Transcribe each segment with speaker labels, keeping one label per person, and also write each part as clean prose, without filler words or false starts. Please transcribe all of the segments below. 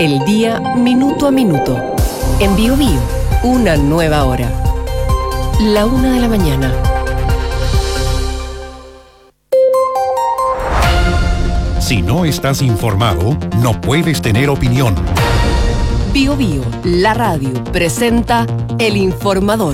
Speaker 1: El día minuto a minuto. En BioBio, una nueva hora. 1:00 a.m.
Speaker 2: Si no estás informado, no puedes tener opinión.
Speaker 1: BioBio, la radio, presenta El Informador.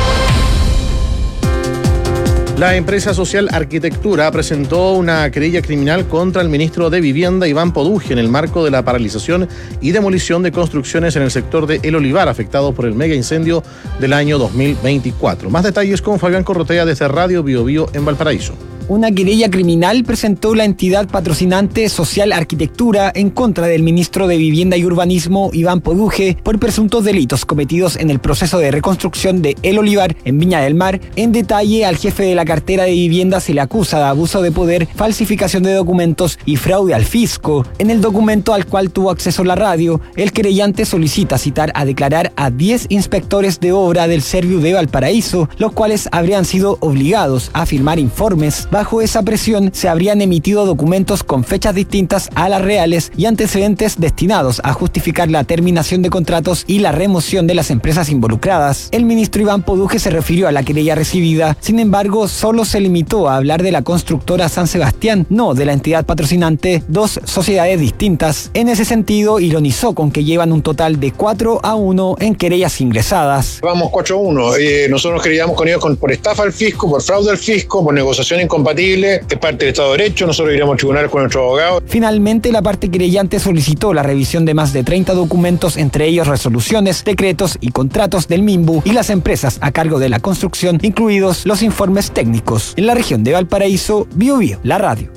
Speaker 3: La empresa social Arquitectura presentó una querella criminal contra el ministro de Vivienda, Iván Poduje, en el marco de la paralización y demolición de construcciones en el sector de El Olivar, afectado por el mega incendio del año 2024. Más detalles con Fabián Corrotea desde Radio BioBio en Valparaíso.
Speaker 4: Una querella criminal presentó la entidad patrocinante Social Arquitectura en contra del ministro de Vivienda y Urbanismo, Iván Poduje, por presuntos delitos cometidos en el proceso de reconstrucción de El Olivar en Viña del Mar. En detalle, al jefe de la cartera de vivienda se le acusa de abuso de poder, falsificación de documentos y fraude al fisco. En el documento al cual tuvo acceso la radio, el querellante solicita citar a declarar a 10 inspectores de obra del Serviu de Valparaíso, los cuales habrían sido obligados a firmar informes. Bajo esa presión, se habrían emitido documentos con fechas distintas a las reales y antecedentes destinados a justificar la terminación de contratos y la remoción de las empresas involucradas. El ministro Iván Poduje se refirió a la querella recibida, sin embargo, solo se limitó a hablar de la constructora San Sebastián, no de la entidad patrocinante, dos sociedades distintas. En ese sentido, ironizó con que llevan un total de 4-1 en querellas ingresadas.
Speaker 5: Vamos 4-1. Nosotros queríamos con ellos por estafa al fisco, por fraude al fisco, por negociación incompatible, es parte del Estado de Derecho, nosotros iríamos al tribunal con nuestro abogado.
Speaker 4: Finalmente, la parte querellante solicitó la revisión de más de 30 documentos, entre ellos resoluciones, decretos y contratos del MIMBU y las empresas a cargo de la construcción, incluidos los informes técnicos. En la región de Valparaíso, BioBio, la radio.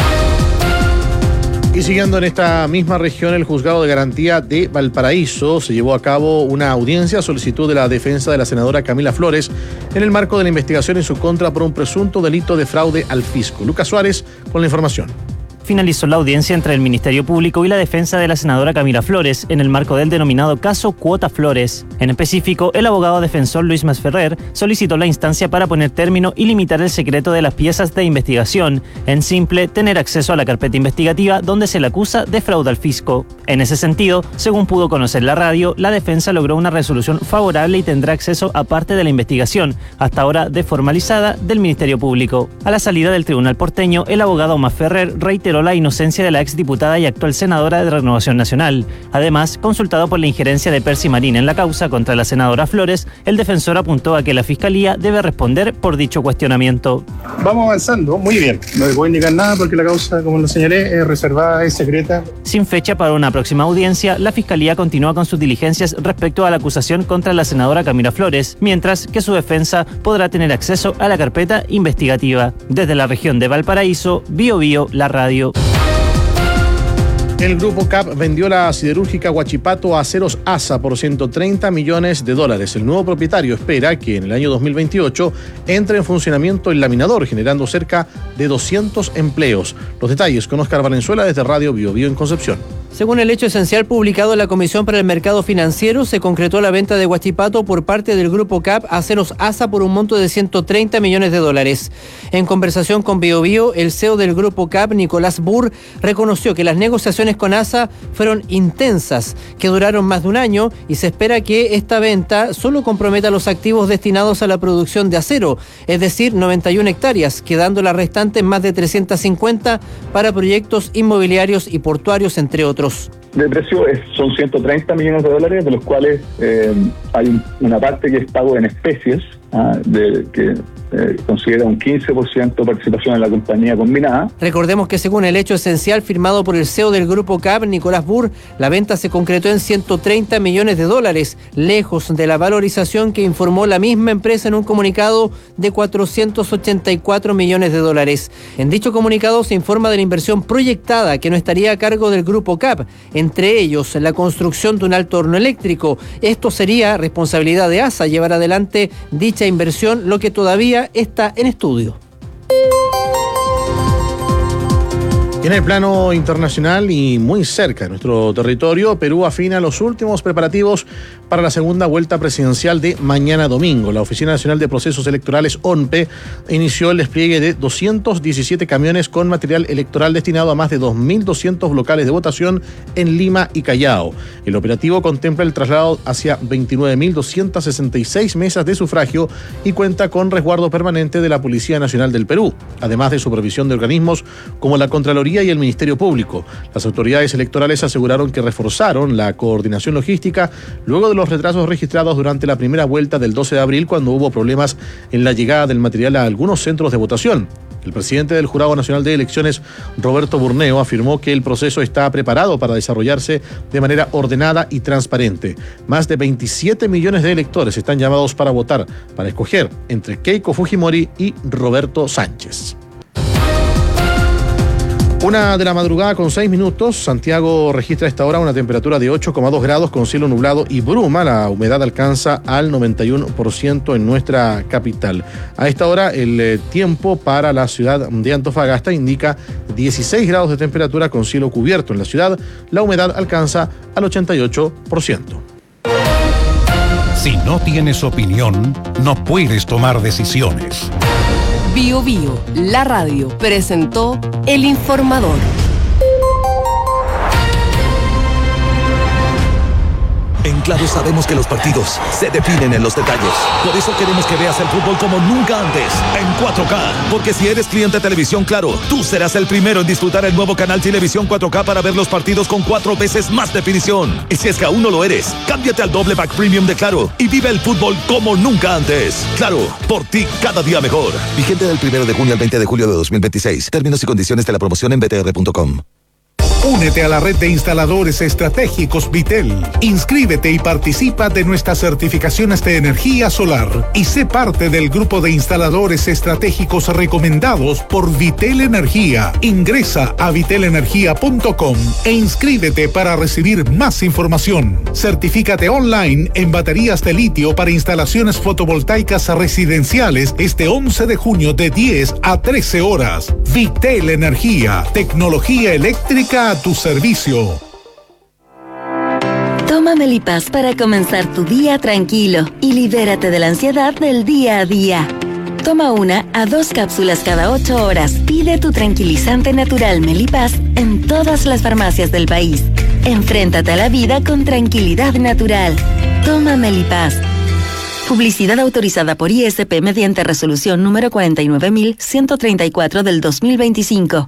Speaker 3: Y siguiendo en esta misma región, el Juzgado de Garantía de Valparaíso se llevó a cabo una audiencia a solicitud de la defensa de la senadora Camila Flores en el marco de la investigación en su contra por un presunto delito de fraude al fisco. Lucas Suárez con la información.
Speaker 6: Finalizó la audiencia entre el Ministerio Público y la defensa de la senadora Camila Flores en el marco del denominado caso Cuota Flores. En específico, el abogado defensor Luis Masferrer solicitó la instancia para poner término y limitar el secreto de las piezas de investigación, en simple, tener acceso a la carpeta investigativa donde se le acusa de fraude al fisco. En ese sentido, según pudo conocer la radio, la defensa logró una resolución favorable y tendrá acceso a parte de la investigación, hasta ahora desformalizada, del Ministerio Público. A la salida del tribunal porteño, el abogado Masferrer reiteró la inocencia de la exdiputada y actual senadora de Renovación Nacional. Además, consultado por la injerencia de Percy Marín en la causa contra la senadora Flores, el defensor apuntó a que la Fiscalía debe responder por dicho cuestionamiento.
Speaker 5: Vamos avanzando, muy bien. No le puedo indicar nada porque la causa, como lo señalé, es reservada, es secreta.
Speaker 6: Sin fecha para una próxima audiencia, la Fiscalía continúa con sus diligencias respecto a la acusación contra la senadora Camila Flores, mientras que su defensa podrá tener acceso a la carpeta investigativa. Desde la región de Valparaíso, BioBio, la radio.
Speaker 3: El grupo CAP vendió la siderúrgica Huachipato a Aceros ASA por $130 millones. El nuevo propietario espera que en el año 2028 entre en funcionamiento el laminador, generando cerca de 200 empleos. Los detalles con Oscar Valenzuela desde Radio BioBio en Concepción.
Speaker 7: Según el hecho esencial publicado en la Comisión para el Mercado Financiero, se concretó la venta de Huachipato por parte del Grupo CAP a Aceros ASA por un monto de $130 millones. En conversación con BioBio, el CEO del Grupo CAP, Nicolás Burr, reconoció que las negociaciones con ASA fueron intensas, que duraron más de un año, y se espera que esta venta solo comprometa los activos destinados a la producción de acero, es decir, 91 hectáreas, quedando las restantes más de 350 para proyectos inmobiliarios y portuarios, entre otros.
Speaker 8: De precio son $130 millones, de los cuales hay una parte que es pago en especies, que considera un 15% de participación en la compañía combinada.
Speaker 7: Recordemos que según el hecho esencial firmado por el CEO del Grupo CAP, Nicolás Burr, la venta se concretó en $130 millones, lejos de la valorización que informó la misma empresa en un comunicado de $484 millones. En dicho comunicado se informa de la inversión proyectada que no estaría a cargo del Grupo CAP, entre ellos la construcción de un alto horno eléctrico. Esto sería responsabilidad de ASA llevar adelante dicha inversión, lo que todavía está en estudio.
Speaker 3: En el plano internacional y muy cerca de nuestro territorio, Perú afina los últimos preparativos para la segunda vuelta presidencial de mañana domingo. La Oficina Nacional de Procesos Electorales, ONPE, inició el despliegue de 217 camiones con material electoral destinado a más de 2.200 locales de votación en Lima y Callao. El operativo contempla el traslado hacia 29.266 mesas de sufragio y cuenta con resguardo permanente de la Policía Nacional del Perú, además de supervisión de organismos como la Contraloría y el Ministerio Público. Las autoridades electorales aseguraron que reforzaron la coordinación logística luego de los retrasos registrados durante la primera vuelta del 12 de abril, cuando hubo problemas en la llegada del material a algunos centros de votación. El presidente del Jurado Nacional de Elecciones, Roberto Burneo, afirmó que el proceso está preparado para desarrollarse de manera ordenada y transparente. Más de 27 millones de electores están llamados para votar, para escoger entre Keiko Fujimori y Roberto Sánchez. 1 de la madrugada con 6 minutos. Santiago registra a esta hora una temperatura de 8,2 grados con cielo nublado y bruma. La humedad alcanza al 91% en nuestra capital. A esta hora el tiempo para la ciudad de Antofagasta indica 16 grados de temperatura con cielo cubierto en la ciudad. La humedad alcanza al 88%.
Speaker 2: Si no tienes opinión, no puedes tomar decisiones.
Speaker 1: Bio Bio, la radio, presentó El Informador.
Speaker 9: En Claro sabemos que los partidos se definen en los detalles. Por eso queremos que veas el fútbol como nunca antes, en 4K. Porque si eres cliente de Televisión Claro, tú serás el primero en disfrutar el nuevo canal Televisión 4K para ver los partidos con 4 veces más definición. Y si es que aún no lo eres, cámbiate al doble pack premium de Claro y vive el fútbol como nunca antes. Claro, por ti cada día mejor. Vigente del 1 de junio al 20 de julio de 2026. Términos y condiciones de la promoción en btr.com.
Speaker 10: Únete a la red de instaladores estratégicos Vitel. Inscríbete y participa de nuestras certificaciones de energía solar y sé parte del grupo de instaladores estratégicos recomendados por Vitel Energía. Ingresa a vitelenergia.com e inscríbete para recibir más información. Certifícate online en baterías de litio para instalaciones fotovoltaicas residenciales este 11 de junio de 10 a 13 horas. Vitel Energía, tecnología eléctrica a tu servicio.
Speaker 11: Toma Melipaz para comenzar tu día tranquilo y libérate de la ansiedad del día a día. Toma 1 a 2 cápsulas cada 8 horas. Pide tu tranquilizante natural Melipaz en todas las farmacias del país. Enfréntate a la vida con tranquilidad natural. Toma Melipaz. Publicidad autorizada por ISP mediante resolución número 49.134 del 2025.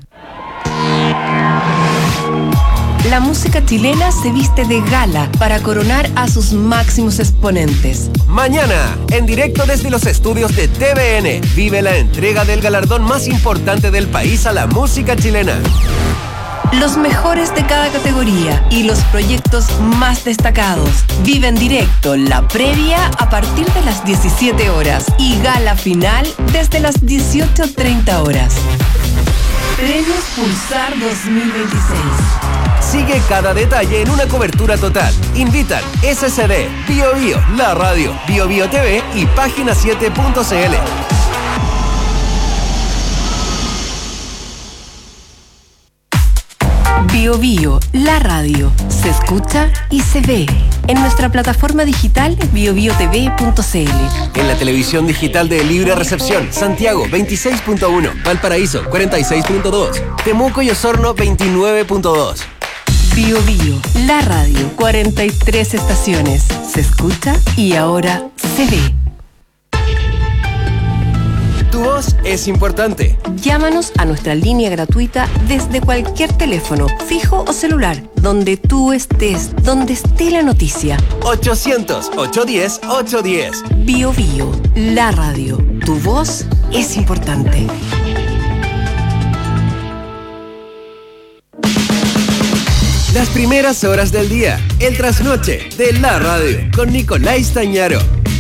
Speaker 1: La música chilena se viste de gala para coronar a sus máximos exponentes.
Speaker 12: Mañana, en directo desde los estudios de TVN, vive la entrega del galardón más importante del país a la música chilena.
Speaker 1: Los mejores de cada categoría y los proyectos más destacados. Vive en directo la previa a partir de las 17 horas y gala final desde las 18:30 horas. Premios Pulsar 2026.
Speaker 12: Sigue cada detalle en una cobertura total. Invitan SCD, Bio Bio, La Radio, Bio Bio TV y Página7.cl.
Speaker 1: Bio Bio, la radio, se escucha y se ve en nuestra plataforma digital biobiotv.cl.
Speaker 12: En la televisión digital de libre recepción, Santiago 26.1, Valparaíso 46.2, Temuco y Osorno 29.2.
Speaker 1: Bio Bio, la radio, 43 estaciones, se escucha y ahora se ve.
Speaker 12: Tu voz es importante.
Speaker 1: Llámanos a nuestra línea gratuita desde cualquier teléfono, fijo o celular, donde tú estés, donde esté la noticia.
Speaker 12: 800-810-810.
Speaker 1: Bio Bio, la radio, tu voz es importante.
Speaker 12: Las primeras horas del día, el trasnoche de la radio, con Nicolás Tañaro.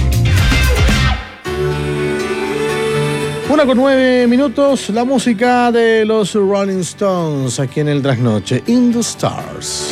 Speaker 3: 1:09 minutos, la música de los Rolling Stones aquí en el trasnoche, In the Stars.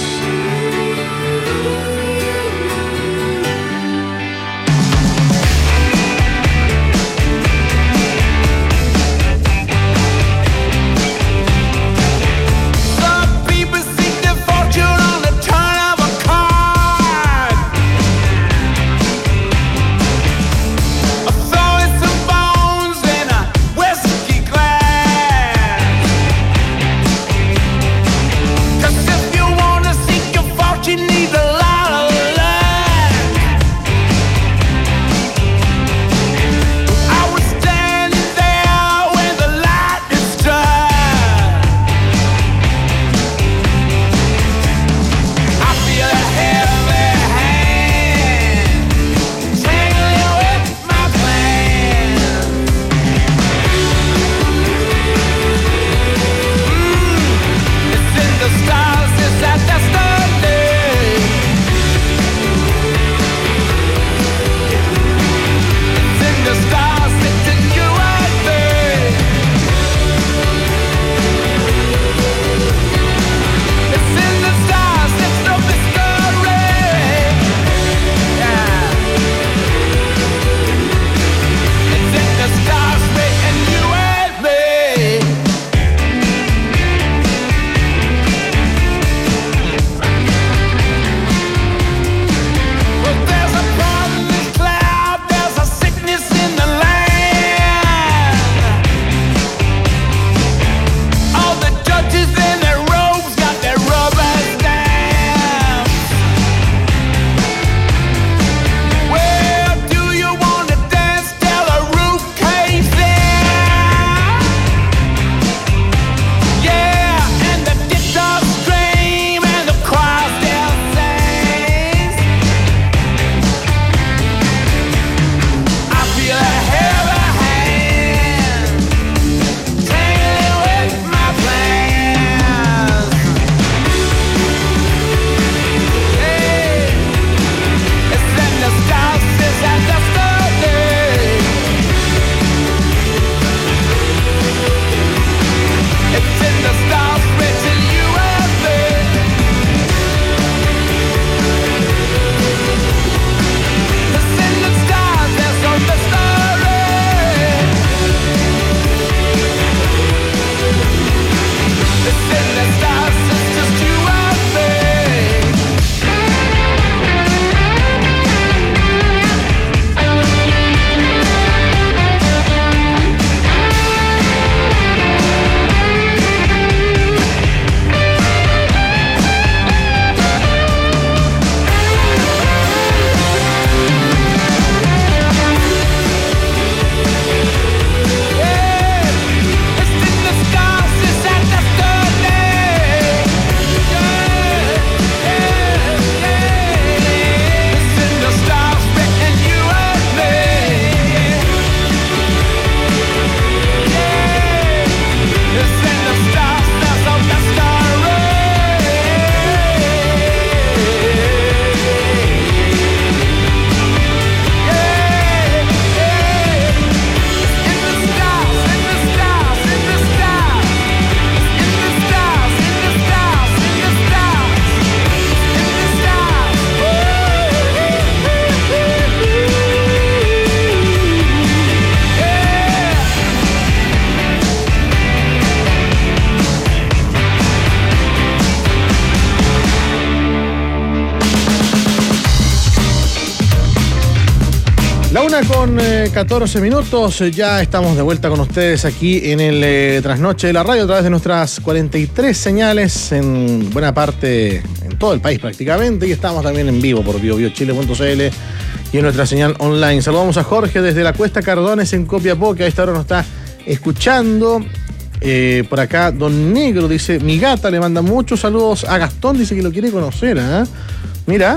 Speaker 3: La 1:14, ya estamos de vuelta con ustedes aquí en el Trasnoche de la Radio a través de nuestras 43 señales en buena parte, en todo el país prácticamente, y estamos también en vivo por biobiochile.cl y en nuestra señal online. Saludamos a Jorge desde la Cuesta Cardones en Copiapó, que a esta hora nos está escuchando. Por acá Don Negro dice, mi gata le manda muchos saludos a Gastón, dice que lo quiere conocer, ¿eh? Mira,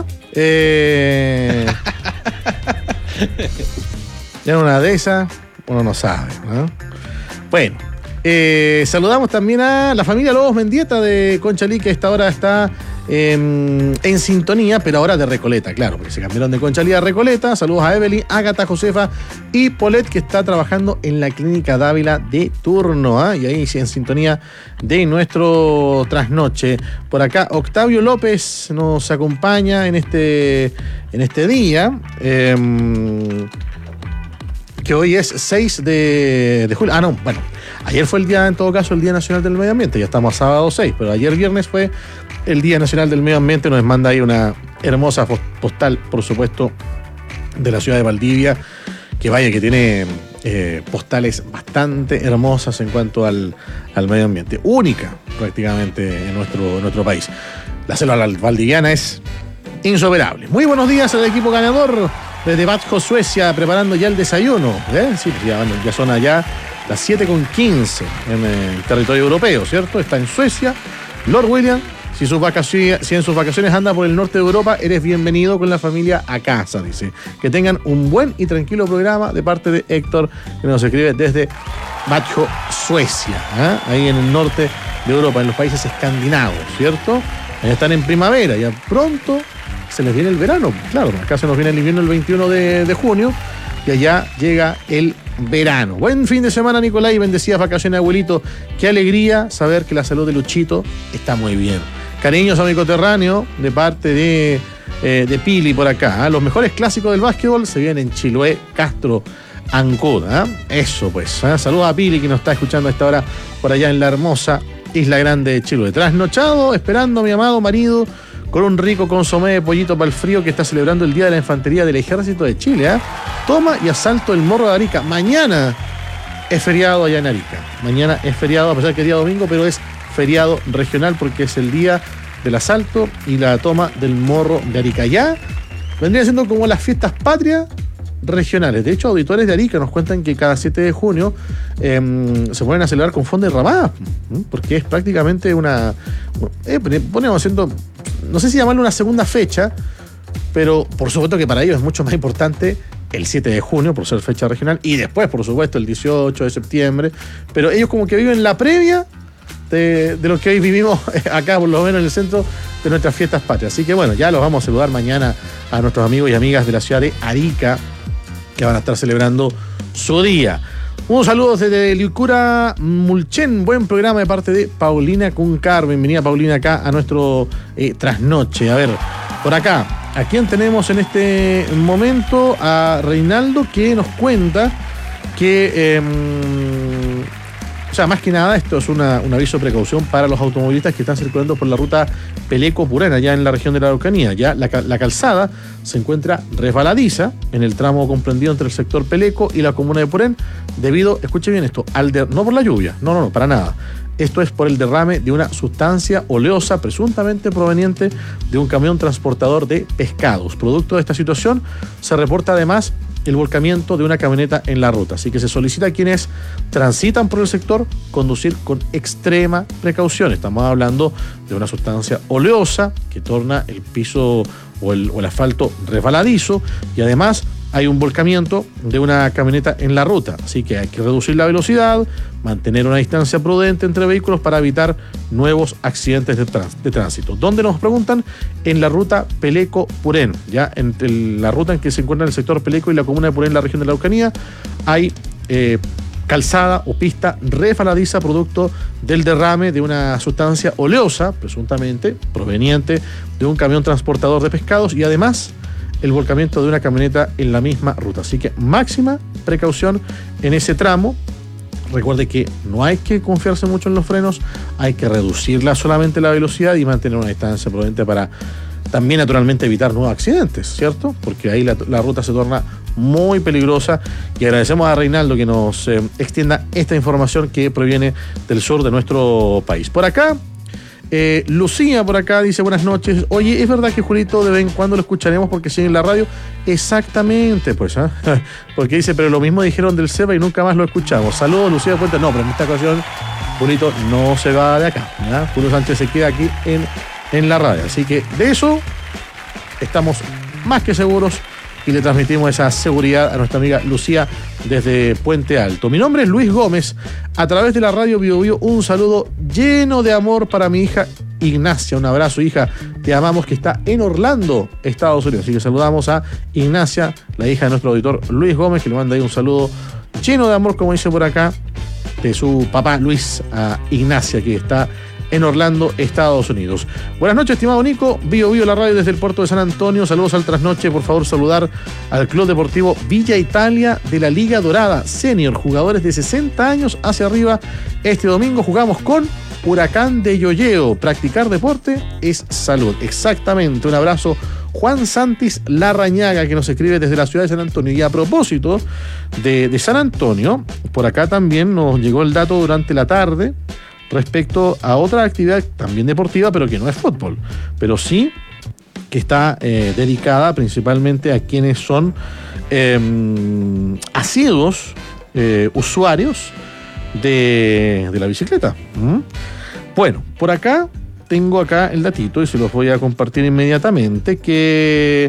Speaker 3: ya una de esas, uno no sabe, ¿no? Bueno, saludamos también a la familia Lobos Mendieta de Conchalí, que a esta hora está en sintonía, pero ahora de Recoleta, claro, porque se cambiaron de Conchalí a Recoleta. Saludos a Evelyn, Ágata, Josefa y Polet, que está trabajando en la Clínica Dávila de turno, ¿eh? Y ahí sí, en sintonía de nuestro trasnoche. Por acá Octavio López nos acompaña en este día, que hoy es 6 de julio. Ah, no, bueno, ayer fue el día, en todo caso, el Día Nacional del Medio Ambiente. Ya estamos a sábado 6, pero ayer viernes fue el Día Nacional del Medio Ambiente. Nos manda ahí una hermosa postal, por supuesto, de la ciudad de Valdivia, que vaya, que tiene postales bastante hermosas en cuanto al medio ambiente. Única, prácticamente, en nuestro país. La selva valdiviana es insuperable. Muy buenos días al equipo ganador desde Vadsjö, Suecia, preparando ya el desayuno. Sí, ya son allá las 7:15 en el territorio europeo, ¿cierto? Está en Suecia. Lord William, si en sus vacaciones anda por el norte de Europa, eres bienvenido con la familia a casa, dice. Que tengan un buen y tranquilo programa de parte de Héctor, que nos escribe desde Vadsjö, Suecia, ¿eh? Ahí en el norte de Europa, en los países escandinavos, ¿cierto? Ahí están en primavera, ya pronto se les viene el verano. Claro, acá se nos viene el invierno el 21 de junio y allá llega el verano. Buen fin de semana, Nicolás, y bendecidas vacaciones, abuelito. Qué alegría saber que la salud de Luchito está muy bien. Cariños a mi coterráneo de parte de Pili por acá, ¿eh? Los mejores clásicos del básquetbol se vienen en Chiloé, Castro, Ancud, ¿eh? Eso pues, ¿eh? Saludos a Pili, que nos está escuchando a esta hora por allá en la hermosa Isla Grande de Chiloé. Trasnochado, esperando a mi amado marido con un rico consomé de pollito para el frío, que está celebrando el Día de la Infantería del Ejército de Chile, ¿eh? Toma y asalto el Morro de Arica. Mañana es feriado allá en Arica. Mañana es feriado, a pesar que es día domingo, pero es feriado regional porque es el día del asalto y la toma del Morro de Arica. Ya vendría siendo como las fiestas patrias regionales. De hecho, auditores de Arica nos cuentan que cada 7 de junio se ponen a celebrar con fonda derramada, porque es prácticamente ponemos haciendo, no sé si llamarlo una segunda fecha, pero por supuesto que para ellos es mucho más importante el 7 de junio por ser fecha regional, y después, por supuesto, el 18 de septiembre, pero ellos como que viven la previa de lo que hoy vivimos acá, por lo menos en el centro de nuestras fiestas patrias. Así que bueno, ya los vamos a saludar mañana a nuestros amigos y amigas de la ciudad de Arica, que van a estar celebrando su día. Un saludo desde Liucura Mulchen, buen programa de parte de Paulina Cuncar. Bienvenida, Paulina, acá a nuestro trasnoche. A ver, por acá, ¿a quién tenemos en este momento? A Reinaldo, que nos cuenta que, o sea, más que nada, esto es un aviso de precaución para los automovilistas que están circulando por la ruta Peleco-Purén, allá en la región de la Araucanía. Ya la calzada se encuentra resbaladiza en el tramo comprendido entre el sector Peleco y la comuna de Purén, debido, escuche bien esto, no por la lluvia, no, para nada. Esto es por el derrame de una sustancia oleosa presuntamente proveniente de un camión transportador de pescados. Producto de esta situación, se reporta además el volcamiento de una camioneta en la ruta. Así que se solicita a quienes transitan por el sector conducir con extrema precaución. Estamos hablando de una sustancia oleosa que torna el piso o el asfalto resbaladizo, y además hay un volcamiento de una camioneta en la ruta. Así que hay que reducir la velocidad, mantener una distancia prudente entre vehículos para evitar nuevos accidentes de tránsito. ¿Dónde nos preguntan? En la ruta Peleco-Purén, ya entre la ruta en que se encuentra el sector Peleco y la comuna de Purén, la región de la Araucanía, hay calzada o pista resbaladiza producto del derrame de una sustancia oleosa, presuntamente proveniente de un camión transportador de pescados, y además el volcamiento de una camioneta en la misma ruta. Así que máxima precaución en ese tramo. Recuerde que no hay que confiarse mucho en los frenos, hay que reducirla solamente la velocidad y mantener una distancia prudente para también naturalmente evitar nuevos accidentes, ¿cierto? Porque ahí la ruta se torna muy peligrosa, y agradecemos a Reinaldo que nos extienda esta información que proviene del sur de nuestro país. Por acá, Lucía por acá dice: buenas noches. Oye, ¿es verdad que Julito de vez en cuando lo escucharemos porque sigue en la radio? Exactamente, pues, ¿eh? Porque dice, pero lo mismo dijeron del CEPA y nunca más lo escuchamos. Saludos, Lucía de Puente. No, pero en esta ocasión Julito no se va de acá, ¿ya? Julio Sánchez se queda aquí en la radio, así que de eso estamos más que seguros, y le transmitimos esa seguridad a nuestra amiga Lucía desde Puente Alto. Mi nombre es Luis Gómez. A través de la radio Bio Bio, un saludo lleno de amor para mi hija Ignacia. Un abrazo, hija. Te amamos, que está en Orlando, Estados Unidos. Así que saludamos a Ignacia, la hija de nuestro auditor Luis Gómez, que le manda ahí un saludo lleno de amor, como dice por acá, de su papá Luis a Ignacia, que está en Orlando, Estados Unidos. Buenas noches, estimado Nico. Bio Bio, la radio desde el puerto de San Antonio. Saludos al trasnoche. Por favor, saludar al Club Deportivo Villa Italia de la Liga Dorada Senior. Jugadores de 60 años hacia arriba. Este domingo jugamos con Huracán de Yoyeo. Practicar deporte es salud. Exactamente. Un abrazo, Juan Santis Larrañaga, que nos escribe desde la ciudad de San Antonio. Y a propósito de San Antonio, por acá también nos llegó el dato durante la tarde respecto a otra actividad también deportiva, pero que no es fútbol, pero sí que está dedicada principalmente a quienes son asiduos usuarios de la bicicleta. Bueno, por acá tengo acá el datito y se los voy a compartir inmediatamente, que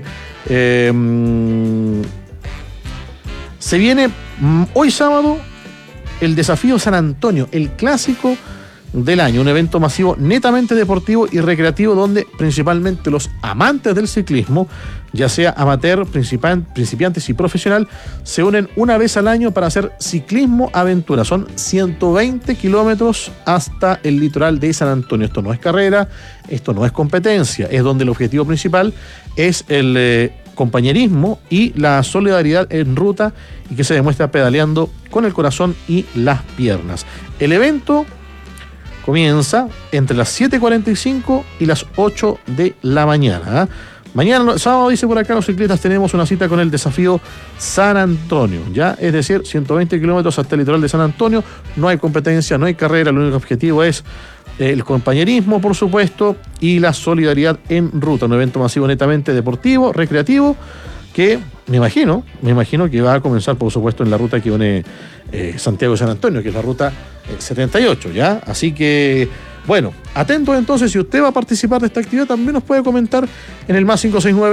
Speaker 3: se viene hoy sábado el Desafío San Antonio, el clásico del año, un evento masivo netamente deportivo y recreativo donde principalmente los amantes del ciclismo, ya sea amateur, principiantes y profesional, se unen una vez al año para hacer ciclismo aventura. Son 120 kilómetros hasta el litoral de San Antonio. Esto no es carrera, esto no es competencia, es donde el objetivo principal es el compañerismo y la solidaridad en ruta, y que se demuestra pedaleando con el corazón y las piernas. El evento comienza entre las 7:45 y las 8 de la mañana. Mañana, sábado, dice por acá, los ciclistas tenemos una cita con el Desafío San Antonio, ¿ya? Es decir, 120 kilómetros hasta el litoral de San Antonio. No hay competencia, no hay carrera, el único objetivo es el compañerismo, por supuesto, y la solidaridad en ruta. Un evento masivo netamente deportivo, recreativo, que me imagino que va a comenzar, por supuesto, en la ruta que une Santiago y San Antonio, que es la ruta 78, ¿ya? Así que, bueno, atentos entonces. Si usted va a participar de esta actividad, también nos puede comentar en el más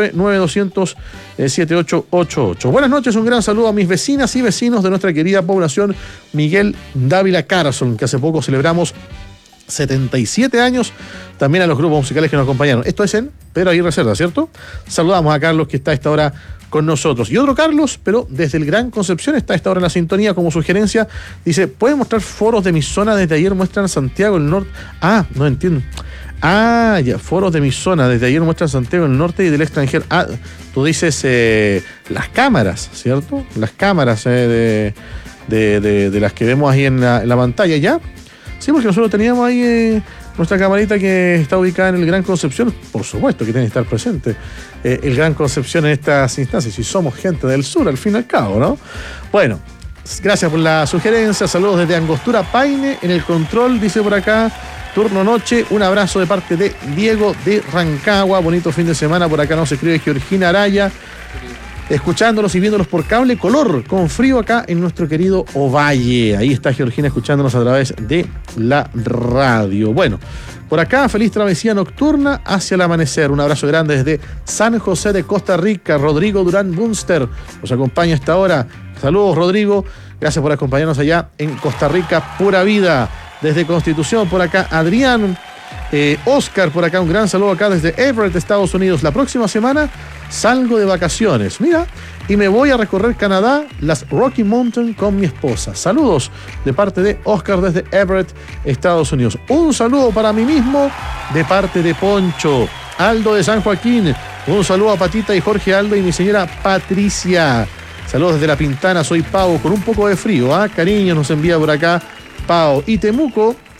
Speaker 3: 569-9200-7888. Buenas noches, un gran saludo a mis vecinas y vecinos de nuestra querida población Miguel Dávila Carson, que hace poco celebramos 77 años, también a los grupos musicales que nos acompañaron. Esto es en Pedro Aguirre Cerda, ¿cierto? Saludamos a Carlos, que está a esta hora con nosotros. Y otro Carlos, pero desde el Gran Concepción, está a esta hora en la sintonía como sugerencia. Dice: ¿pueden mostrar foros de mi zona? Desde ayer muestran Santiago del Norte. Ah, no entiendo. Ah, ya, foros de mi zona. Desde ayer muestran Santiago del Norte y del extranjero. Ah, tú dices las cámaras, ¿cierto? Las cámaras de las que vemos ahí en la pantalla, ¿ya? Sí, porque nosotros teníamos ahí nuestra camarita que está ubicada en el Gran Concepción. Por supuesto que tiene que estar presente el Gran Concepción en estas instancias, y somos gente del sur al fin y al cabo, ¿no? Bueno, gracias por la sugerencia. Saludos desde Angostura Paine en el control, dice por acá, turno noche. Un abrazo de parte de Diego de Rancagua. Bonito fin de semana. Por acá nos escribe Georgina Araya, escuchándonos y viéndolos por cable color, con frío acá en nuestro querido Ovalle. Ahí está Georgina escuchándonos a través de la radio. Bueno, por acá, feliz travesía nocturna hacia el amanecer. Un abrazo grande desde San José de Costa Rica. Rodrigo Durán Bunster nos acompaña a esta hora. Saludos, Rodrigo. Gracias por acompañarnos allá en Costa Rica. Pura vida. Desde Constitución, por acá, Adrián. Oscar, por acá, un gran saludo acá desde Everett, Estados Unidos. La próxima semana salgo de vacaciones, mira, y me voy a recorrer Canadá, las Rocky Mountain, con mi esposa. Saludos de parte de Oscar desde Everett, Estados Unidos. Un saludo para mí mismo de parte de Poncho. Aldo de San Joaquín, un saludo a Patita y Jorge Aldo y mi señora Patricia. Saludos desde La Pintana, soy Pau, con un poco de frío, cariño nos envía por acá Pau. Y Temuco,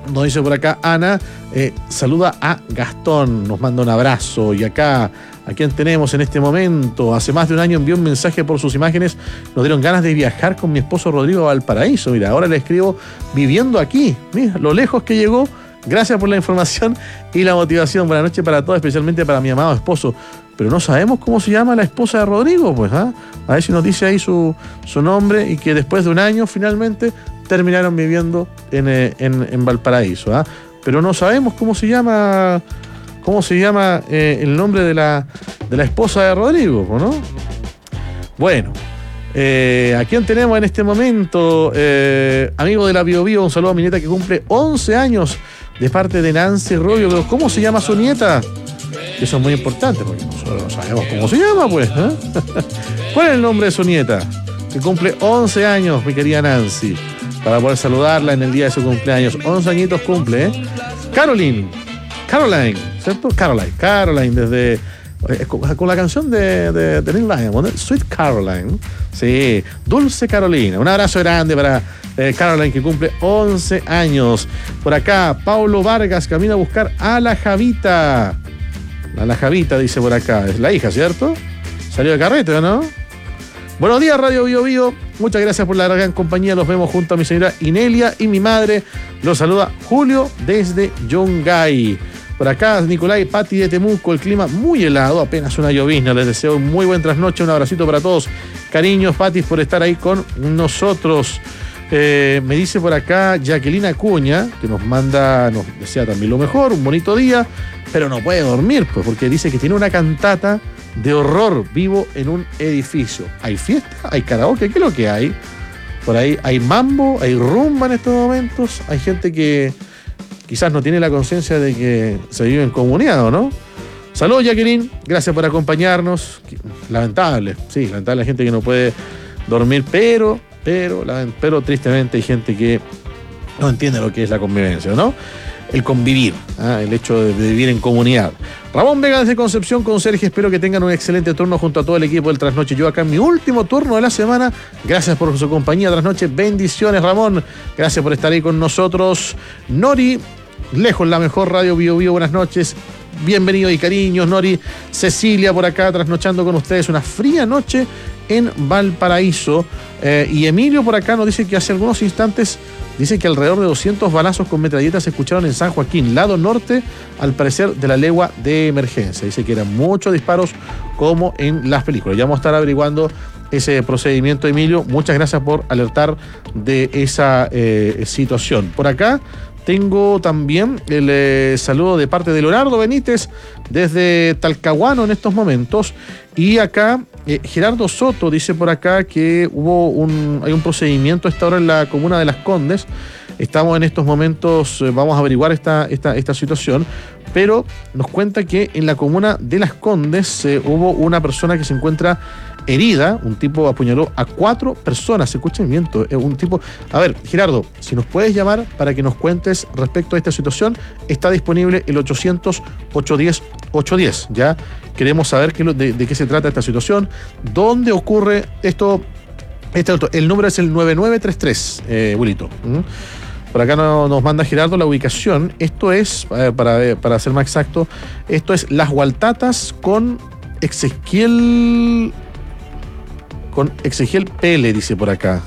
Speaker 3: Nos dice por acá Ana, saluda a Gastón, nos manda un abrazo. Y acá, ¿a quién tenemos en este momento? Hace más de un año envió un mensaje por sus imágenes, nos dieron ganas de viajar con mi esposo Rodrigo a Valparaíso. Mira, ahora le escribo viviendo aquí, mira, lo lejos que llegó. Gracias por la información y la motivación. Buenas noches para todos, especialmente para mi amado esposo. Pero no sabemos cómo se llama la esposa de Rodrigo, pues, ¿ah? A ver si nos dice ahí su nombre, y que después de un año finalmente terminaron viviendo en Valparaíso, ¿ah? Pero no sabemos cómo se llama el nombre de la esposa de Rodrigo, ¿no? Bueno, ¿a quién tenemos en este momento? Amigo de la Bio Bio, un saludo a mi nieta que cumple 11 años de parte de Nancy Robio. Pero ¿cómo se llama su nieta? Eso es muy importante porque nosotros no sabemos cómo se llama, pues, ¿eh? ¿Cuál es el nombre de su nieta? Que cumple 11 años, mi querida Nancy, para poder saludarla en el día de su cumpleaños. 11 añitos cumple, ¿eh? Caroline, ¿cierto? Caroline, desde... con la canción de Neil Diamond, Sweet Caroline. Sí, Dulce Carolina. Un abrazo grande para Caroline, que cumple 11 años. Por acá, Paulo Vargas camina a buscar a la Javita. A la Javita, dice por acá. Es la hija, ¿cierto? Salió de carrete, ¿o no? Buenos días, Radio Bio Bio. Muchas gracias por la gran compañía. Los vemos junto a mi señora Inelia y mi madre. Los saluda Julio desde Yungay. Por acá, Nicolai Pati de Temuco, el clima muy helado, apenas una llovizna. Les deseo un muy buen trasnoche, un abracito para todos. Cariños, Pati, por estar ahí con nosotros. Me dice por acá Jacqueline Acuña, que nos desea también lo mejor, un bonito día, pero no puede dormir, pues, porque dice que tiene una cantata de horror vivo en un edificio. ¿Hay fiesta? ¿Hay karaoke? ¿Qué es lo que hay? Por ahí hay mambo, hay rumba en estos momentos, hay gente que quizás no tiene la conciencia de que se vive en comunidad, ¿no? Saludos, Jacqueline, gracias por acompañarnos. Lamentable la gente que no puede dormir, pero tristemente hay gente que no entiende lo que es la convivencia, ¿no? El convivir, el hecho de vivir en comunidad. Ramón Vega desde Concepción con Sergio, espero que tengan un excelente turno junto a todo el equipo del Trasnoche. Yo acá en mi último turno de la semana. Gracias por su compañía, Trasnoche. Bendiciones, Ramón. Gracias por estar ahí con nosotros. Nori, lejos la mejor Radio Bio Bio, buenas noches. Bienvenido y cariños, Nori. Cecilia por acá trasnochando con ustedes. Una fría noche en Valparaíso. Y Emilio por acá nos dice que hace algunos instantes dice que alrededor de 200 balazos con metralletas se escucharon en San Joaquín, lado norte, al parecer de la legua de emergencia. Dice que eran muchos disparos como en las películas. Ya vamos a estar averiguando ese procedimiento, Emilio. Muchas gracias por alertar de esa situación. Por acá tengo también el saludo de parte de Leonardo Benítez desde Talcahuano en estos momentos. Y acá Gerardo Soto dice por acá que hay un procedimiento a esta hora en la comuna de Las Condes. Estamos en estos momentos, vamos a averiguar esta situación, pero nos cuenta que en la comuna de Las Condes hubo una persona que se encuentra herida, un tipo apuñaló a 4 personas, se escucha el viento, un tipo... A ver, Gerardo, si nos puedes llamar para que nos cuentes respecto a esta situación, está disponible el 800-810-810, ¿ya? Queremos saber de qué se trata esta situación, dónde ocurre esto. El número es el 9933, Wilito. Por acá nos manda Gerardo la ubicación. Esto es, para ser más exacto, esto es Las Gualtatas con Exequiel Pele, dice por acá.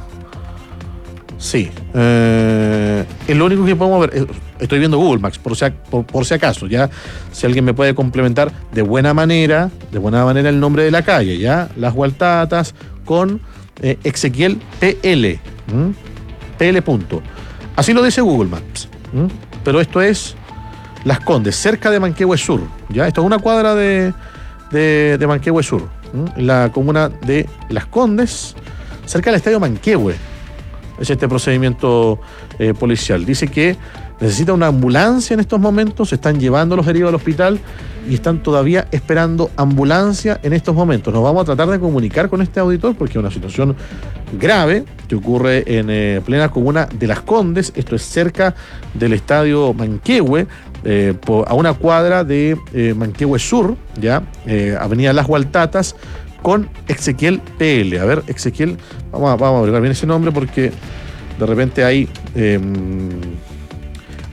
Speaker 3: Sí. Es lo único que podemos ver. Estoy viendo Google Maps, por si acaso, ya. Si alguien me puede complementar de buena manera el nombre de la calle, ya. Las Gualtatas con Exequiel PL. PL. Así lo dice Google Maps. Pero esto es Las Condes, cerca de Manquehue Sur, ya. Esto es una cuadra de Manquehue Sur. En la comuna de Las Condes, cerca del estadio Manquehue. Es este procedimiento policial. Dice que necesita una ambulancia en estos momentos, se están llevando los heridos al hospital y están todavía esperando ambulancia en estos momentos. Nos vamos a tratar de comunicar con este auditor porque es una situación grave que ocurre en plena comuna de Las Condes. Esto es cerca del estadio Manquehue, a una cuadra de Manquehue Sur, ya, avenida Las Gualtatas con Exequiel PL. A ver, Exequiel, vamos a averiguar bien ese nombre porque de repente hay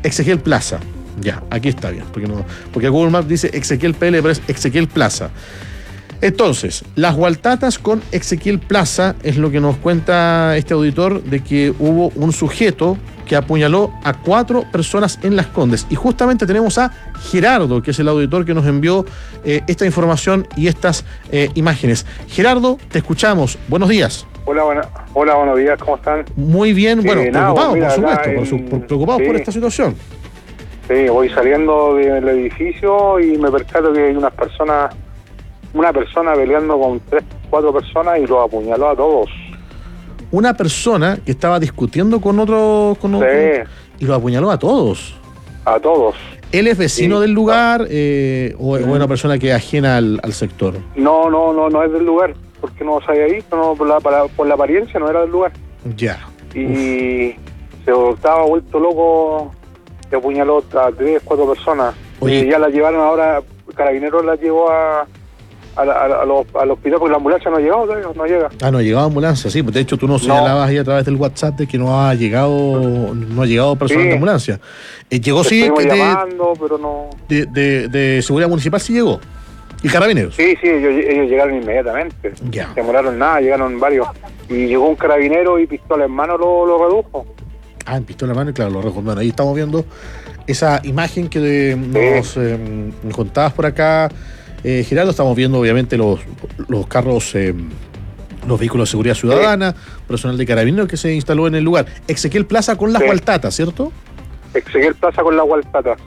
Speaker 3: Exequiel Plaza. Ya, aquí está bien. Porque Google Maps dice Exequiel PL, pero es Exequiel Plaza. Entonces, las Gualtatas con Exequiel Plaza es lo que nos cuenta este auditor, de que hubo un sujeto que apuñaló a 4 personas en Las Condes. Y justamente tenemos a Gerardo, que es el auditor que nos envió esta información y estas imágenes. Gerardo, te escuchamos. Buenos días.
Speaker 13: Hola, buenos días, ¿cómo están?
Speaker 3: Muy bien, bueno, preocupados, por supuesto, preocupados por esta situación.
Speaker 13: Sí, voy saliendo del edificio y me percato que hay una persona peleando con 3, 4 personas y los apuñaló a todos.
Speaker 3: Una persona que estaba discutiendo con otro y lo apuñaló a todos.
Speaker 13: A todos.
Speaker 3: ¿Él es vecino del lugar o es una persona que es ajena al sector?
Speaker 13: No es del lugar, porque no se había visto, no, por la apariencia no era del lugar.
Speaker 3: Ya.
Speaker 13: Y se estaba vuelto loco, se apuñaló a 3, 4 personas. Y ya la llevaron ahora, Carabineros la llevó al hospital porque la ambulancia no ha llegado todavía, no llega.
Speaker 3: No ha llegado ambulancia, sí, de hecho tú nos señalabas ahí a través del WhatsApp de que no ha llegado personal de ambulancia. Llegó
Speaker 13: llamando, pero no.
Speaker 3: De seguridad municipal sí llegó. ¿Y Carabineros?
Speaker 13: Sí, ellos llegaron inmediatamente.
Speaker 3: Ya.
Speaker 13: Se demoraron nada, llegaron varios. Y llegó un carabinero y pistola en mano lo redujo.
Speaker 3: En pistola en mano, claro, lo redujo. Bueno, ahí estamos viendo esa imagen que nos contabas por acá. Gerardo, estamos viendo obviamente los carros, los vehículos de seguridad ciudadana, personal de Carabineros que se instaló en el lugar. Exequiel Plaza con las Gualtatas, ¿cierto?
Speaker 13: Exequiel Plaza con las Gualtatas.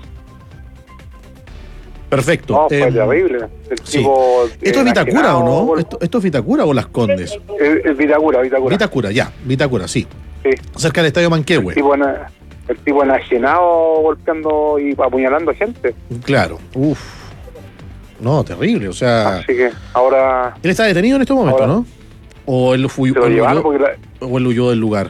Speaker 3: Perfecto.
Speaker 13: No, fue terrible.
Speaker 3: Tipo, ¿esto es Vitacura o no? ¿Esto es Vitacura o Las Condes?
Speaker 13: Es Vitacura.
Speaker 3: Vitacura, sí. Cerca del Estadio Manquehue.
Speaker 13: El tipo enajenado golpeando y apuñalando a gente.
Speaker 3: Claro, No, terrible, o sea...
Speaker 13: Así que ahora...
Speaker 3: Él está detenido en este momento, ¿no? ¿O él huyó del lugar?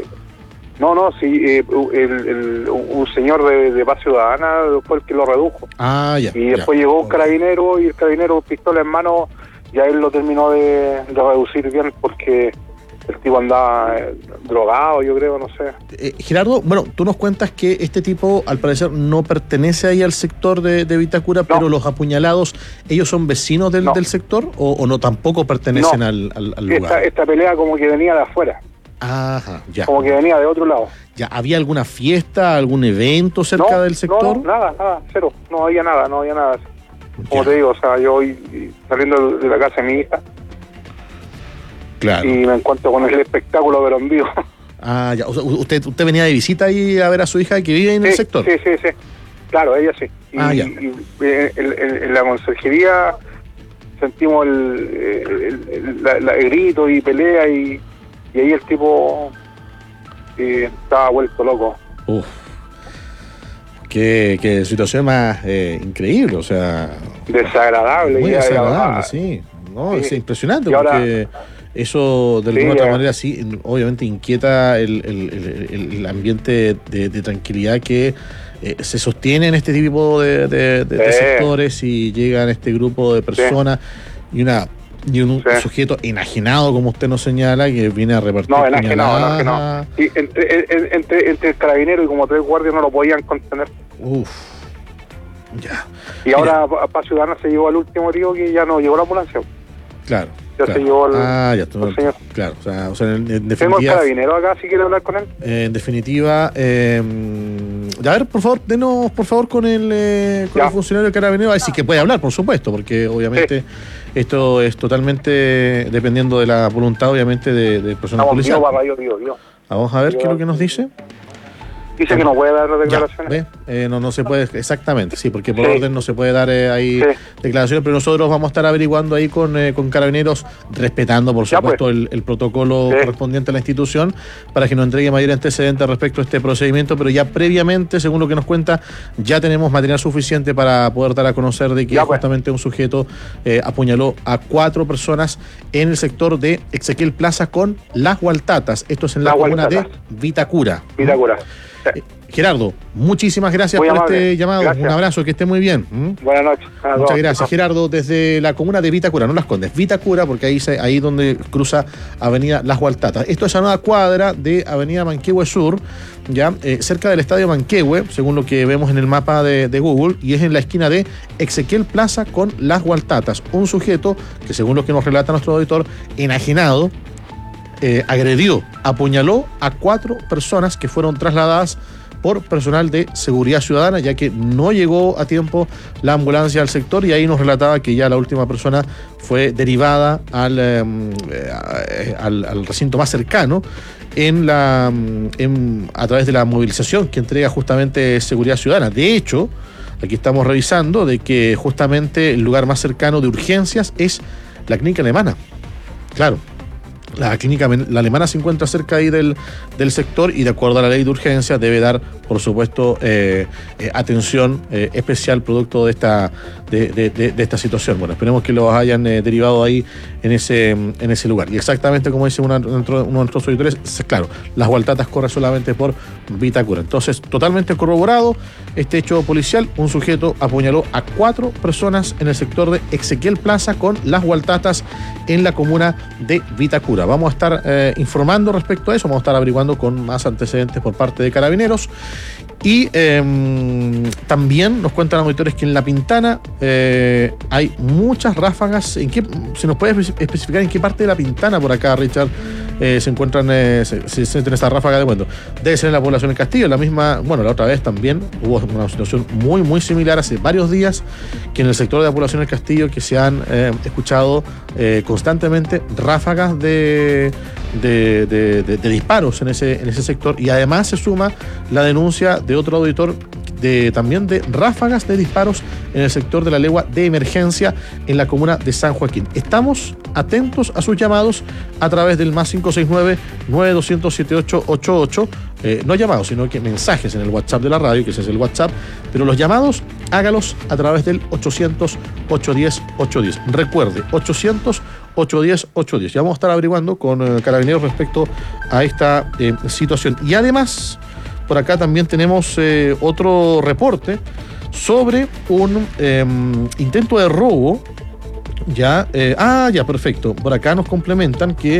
Speaker 13: Un señor de Paz Ciudadana fue el que lo redujo.
Speaker 3: Ya.
Speaker 13: Y después llegó un carabinero y el carabinero, pistola en mano, ya él lo terminó de reducir bien porque el tipo andaba drogado, yo creo, no sé.
Speaker 3: Gerardo, bueno, tú nos cuentas que este tipo, al parecer, no pertenece ahí al sector de Vitacura, pero los apuñalados, ¿ellos son vecinos del sector o no tampoco pertenecen al lugar?
Speaker 13: Esta pelea como que venía de afuera.
Speaker 3: Ajá, ya.
Speaker 13: Como que venía de otro lado.
Speaker 3: Ya, ¿había alguna fiesta, algún evento cerca del sector?
Speaker 13: No, nada, cero. No había nada. Como te digo, o sea, yo voy saliendo de la casa de mi hija.
Speaker 3: Claro.
Speaker 13: Y me encuentro con el espectáculo, pero en vivo.
Speaker 3: Ya. O sea, ¿usted venía de visita ahí a ver a su hija que vive en el sector?
Speaker 13: Sí. Claro, ella sí.
Speaker 3: Ya.
Speaker 13: Y en la conserjería sentimos el grito y pelea y ahí el tipo estaba vuelto loco.
Speaker 3: Qué situación más increíble, o sea...
Speaker 13: Desagradable.
Speaker 3: Muy desagradable, sí. No, es impresionante porque eso de alguna otra manera sí, obviamente inquieta el ambiente de tranquilidad que se sostiene en este tipo de sectores y llegan este grupo de personas y un sujeto enajenado, como usted nos señala, que viene a repartir
Speaker 13: enajenado. Y entre el carabinero y como 3 guardias no lo podían contener.
Speaker 3: Ya.
Speaker 13: Y ahora Paz Ciudadana se llevó al último tío que ya no llegó la ambulancia.
Speaker 3: Claro.
Speaker 13: Se llevó
Speaker 3: el señor. Claro, o sea, en definitiva...
Speaker 13: Tengo el carabinero acá, si quiere hablar con él.
Speaker 3: En definitiva, a ver, por favor, denos con el funcionario del carabinero, a ver si que puede hablar, por supuesto, porque obviamente esto es totalmente dependiendo de la voluntad, obviamente, de personal policial. Vamos a ver qué es lo que nos dice.
Speaker 13: Dice que no puede dar declaraciones.
Speaker 3: No se puede, exactamente, sí, porque por orden no se puede dar ahí declaraciones, pero nosotros vamos a estar averiguando ahí con Carabineros, respetando, por supuesto, el protocolo correspondiente a la institución, para que nos entregue mayor antecedente respecto a este procedimiento, pero ya previamente, según lo que nos cuenta, ya tenemos material suficiente para poder dar a conocer de que justamente un sujeto apuñaló a 4 personas en el sector de Exequiel Plaza con Las Gualtatas. Esto es en la comuna de Vitacura. Gerardo, muchísimas gracias
Speaker 13: Muy
Speaker 3: por
Speaker 13: amable.
Speaker 3: este llamado.
Speaker 13: Gracias.
Speaker 3: Un abrazo, que esté muy bien.
Speaker 13: Buenas noches.
Speaker 3: Muchas gracias, Gerardo, desde la comuna de Vitacura, no Las Condes, Vitacura, porque ahí donde cruza Avenida Las Hualtatas. Esto es a una cuadra de Avenida Manquehue Sur, ya cerca del Estadio Manquehue, según lo que vemos en el mapa de Google, y es en la esquina de Ezequiel Plaza con Las Hualtatas. Un sujeto que, según lo que nos relata nuestro auditor, enajenado, agredió, apuñaló a 4 personas que fueron trasladadas por personal de seguridad ciudadana, ya que no llegó a tiempo la ambulancia al sector, y ahí nos relataba que ya la última persona fue derivada al recinto más cercano a través de la movilización que entrega justamente Seguridad Ciudadana. De hecho, aquí estamos revisando de que justamente el lugar más cercano de urgencias es la clínica alemana. Claro. La clínica alemana se encuentra cerca ahí del sector, y de acuerdo a la ley de urgencia debe dar, por supuesto, atención especial producto de esta situación. Bueno, esperemos que los hayan derivado ahí en ese lugar. Y exactamente como dice uno de nuestros auditores, claro, Las Hualtatas corre solamente por Vitacura. Entonces, totalmente corroborado este hecho policial. Un sujeto apuñaló a 4 personas en el sector de Ezequiel Plaza con Las Hualtatas en la comuna de Vitacura. Vamos a estar informando respecto a eso, vamos a estar averiguando con más antecedentes por parte de Carabineros. Y también nos cuentan auditores que en La Pintana hay muchas ráfagas. ¿Se nos puede especificar en qué parte de La Pintana por acá, Richard, se encuentran esta ráfaga de viento? Debe ser en la población del Castillo. La misma, bueno, la otra vez también hubo una situación muy, muy similar hace varios días, que en el sector de la población del Castillo que se han escuchado constantemente ráfagas de disparos en ese sector, y además se suma la denuncia de otro auditor también de ráfagas de disparos en el sector de la legua de emergencia en la comuna de San Joaquín. Estamos atentos a sus llamados a través del más 569-9200-7888. No llamados, sino que mensajes en el WhatsApp de la radio, que ese es el WhatsApp, pero los llamados hágalos a través del 800-810-810. Recuerde, 800-810-810. Ya vamos a estar averiguando con Carabineros respecto a esta situación. Y además, por acá también tenemos otro reporte sobre un intento de robo. Ya, perfecto. Por acá nos complementan que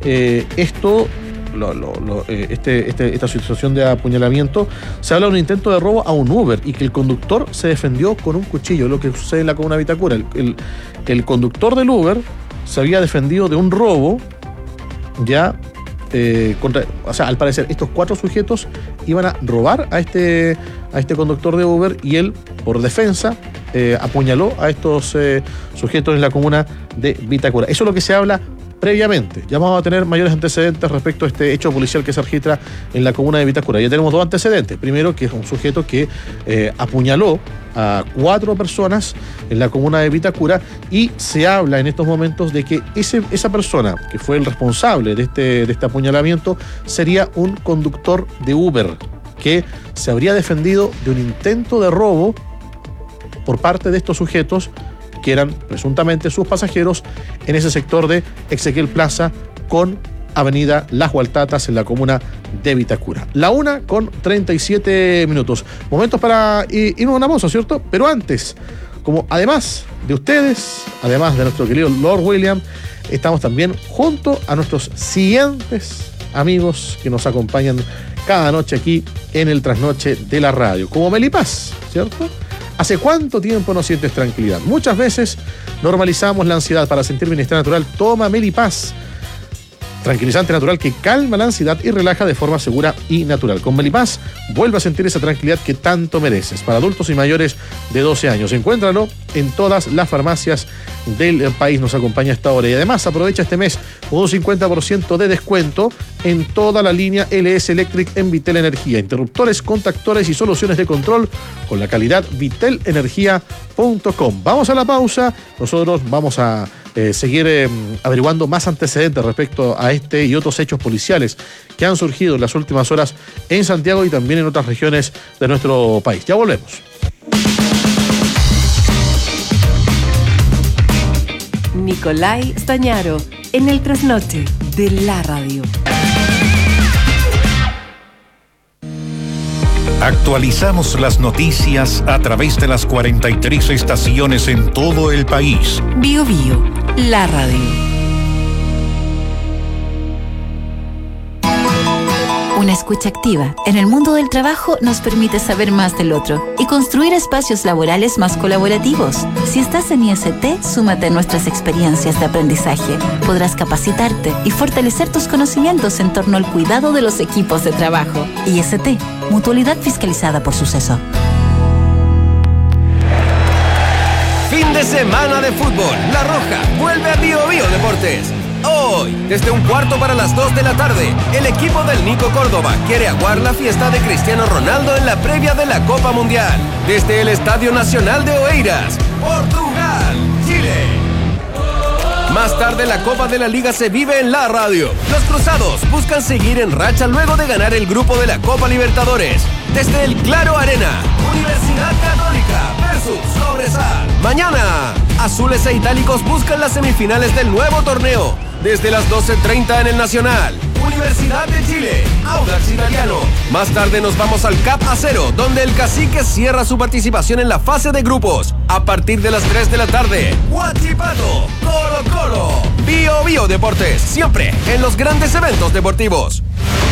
Speaker 3: esta situación de apuñalamiento, se habla de un intento de robo a un Uber y que el conductor se defendió con un cuchillo, lo que sucede en la comuna de Vitacura. El conductor del Uber se había defendido de un robo, ya. Al parecer estos 4 sujetos iban a robar a este conductor de Uber, y él, por defensa, apuñaló a estos sujetos en la comuna de Vitacura. Eso es lo que se habla previamente. Ya vamos a tener mayores antecedentes respecto a este hecho policial que se registra en la comuna de Vitacura. Ya tenemos 2 antecedentes. Primero, que es un sujeto que apuñaló a 4 personas en la comuna de Vitacura, y se habla en estos momentos de que esa persona que fue el responsable de este apuñalamiento sería un conductor de Uber que se habría defendido de un intento de robo por parte de estos sujetos que eran presuntamente sus pasajeros en ese sector de Ezequiel Plaza con Avenida Las Hualtatas en la comuna de Vitacura. 1:37. Momentos para irnos a una pausa, ¿cierto? Pero antes, como además de ustedes, además de nuestro querido Lord William, estamos también junto a nuestros siguientes amigos que nos acompañan cada noche aquí en el Trasnoche de la Radio, como Melipaz, ¿cierto? ¿Hace cuánto tiempo no sientes tranquilidad? Muchas veces normalizamos la ansiedad. Para sentir bienestar natural, toma Melipaz. Tranquilizante natural que calma la ansiedad y relaja de forma segura y natural. Con Melipaz, vuelve a sentir esa tranquilidad que tanto mereces. Para adultos y mayores de 12 años. Encuéntralo en todas las farmacias del país. Nos acompaña a esta hora. Y además, aprovecha este mes con un 50% de descuento en toda la línea LS Electric en Vitel Energía. Interruptores, contactores y soluciones de control con la calidad vitelenergia.com. Vamos a la pausa. Nosotros vamos a seguir averiguando más antecedentes respecto a este y otros hechos policiales que han surgido en las últimas horas en Santiago y también en otras regiones de nuestro país. Ya volvemos.
Speaker 1: Nicolai Stañaro, en el Trasnoche de la Radio.
Speaker 2: Actualizamos las noticias a través de las 43 estaciones en todo el país.
Speaker 1: Bio Bio, la radio.
Speaker 14: Una escucha activa en el mundo del trabajo nos permite saber más del otro y construir espacios laborales más colaborativos. Si estás en IST, súmate a nuestras experiencias de aprendizaje. Podrás capacitarte y fortalecer tus conocimientos en torno al cuidado de los equipos de trabajo. IST, Mutualidad Fiscalizada por Suceso.
Speaker 12: Fin de semana de fútbol. La Roja vuelve a Bio Bio Deportes. Hoy, desde 1:15 p.m, el equipo del Nico Córdoba quiere aguar la fiesta de Cristiano Ronaldo en la previa de la Copa Mundial. Desde el Estadio Nacional de Oeiras, Portugal, Chile. Más tarde, la Copa de la Liga se vive en la radio. Los cruzados buscan seguir en racha luego de ganar el grupo de la Copa Libertadores. Desde el Claro Arena, Universidad Católica versus Cobresal. Mañana, azules e itálicos buscan las semifinales del nuevo torneo. Desde las 12:30 en el Nacional, Universidad de Chile, Audax Italiano. Más tarde nos vamos al CAP Acero, donde el Cacique cierra su participación en la fase de grupos. A partir de las 3 de la tarde, Huachipato, Colo Colo. Bio Bio Deportes, siempre en los grandes eventos deportivos.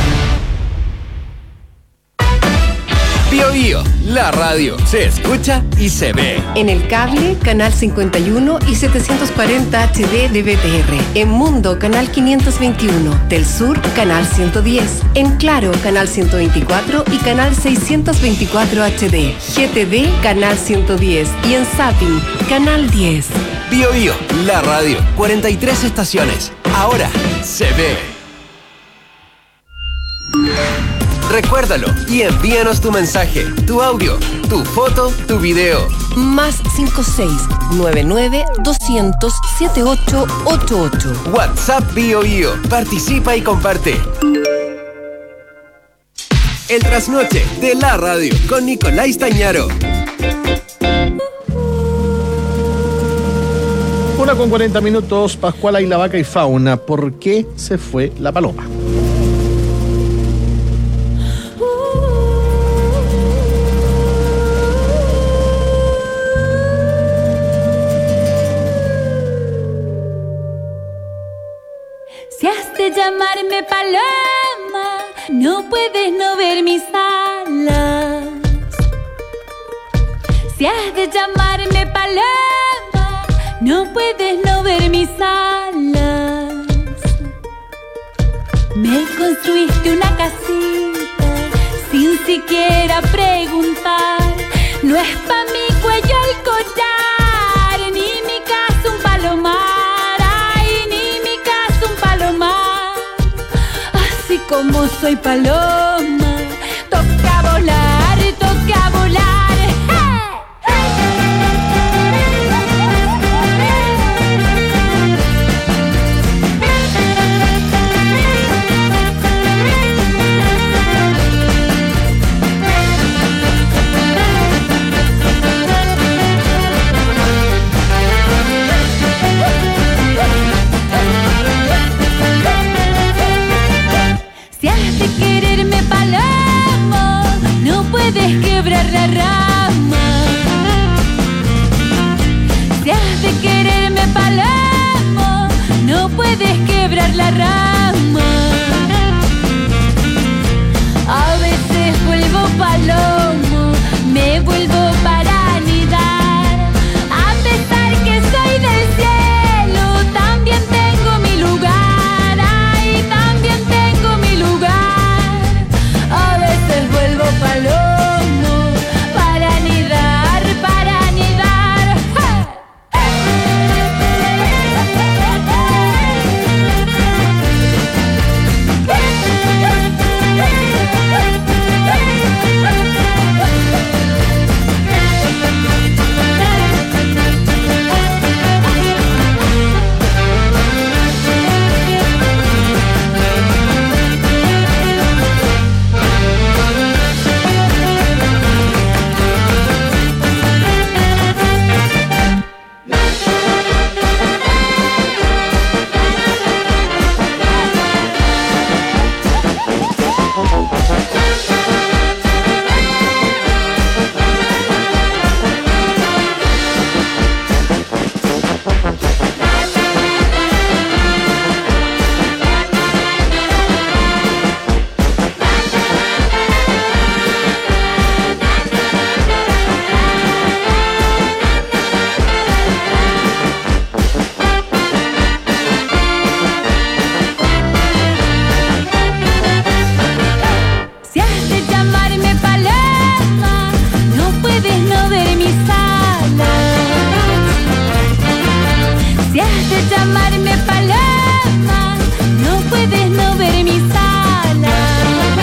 Speaker 12: Bio Bio, la radio, se escucha y se ve.
Speaker 1: En el cable, canal 51 y 740 HD de BTR. En Mundo, canal 521. Del Sur, canal 110. En Claro, canal 124 y canal 624 HD. GTD, canal 110. Y en Zapping, canal 10.
Speaker 12: Bio Bio, la radio, 43 estaciones. Ahora se ve. Recuérdalo y envíanos tu mensaje, tu audio, tu foto, tu video.
Speaker 1: Más 56-99-200-7888.
Speaker 12: WhatsApp Bio Bio. Participa y comparte. El trasnoche de la radio con Nicolás Tañaro.
Speaker 3: 1:40, Pascuala y la vaca y fauna. ¿Por qué se fue la paloma?
Speaker 15: Si has de llamarme paloma, no puedes no ver mis alas. Si has de llamarme paloma, no puedes no ver mis alas. Me construiste una casita sin siquiera preguntar. No es pa' mi cuello el collar, ni mi casa un palomar. Así como soy paloma, toca volar, toca volar. Si has de quererme paloma, llamarme paloma, no puedes no ver mis alas.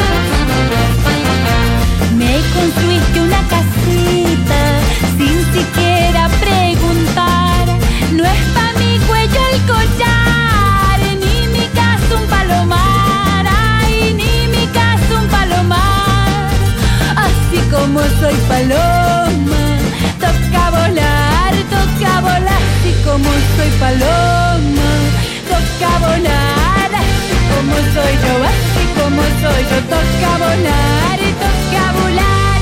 Speaker 15: Me construiste una casita sin siquiera preguntar. No es pa' mi cuello el collar, ni mi casa un palomar. Ay, ni mi casa un palomar. Así como soy paloma, toca volar, toca volar. Así como soy paloma, toca volar. Así como soy yo, así como soy yo, toca volar y toca volar.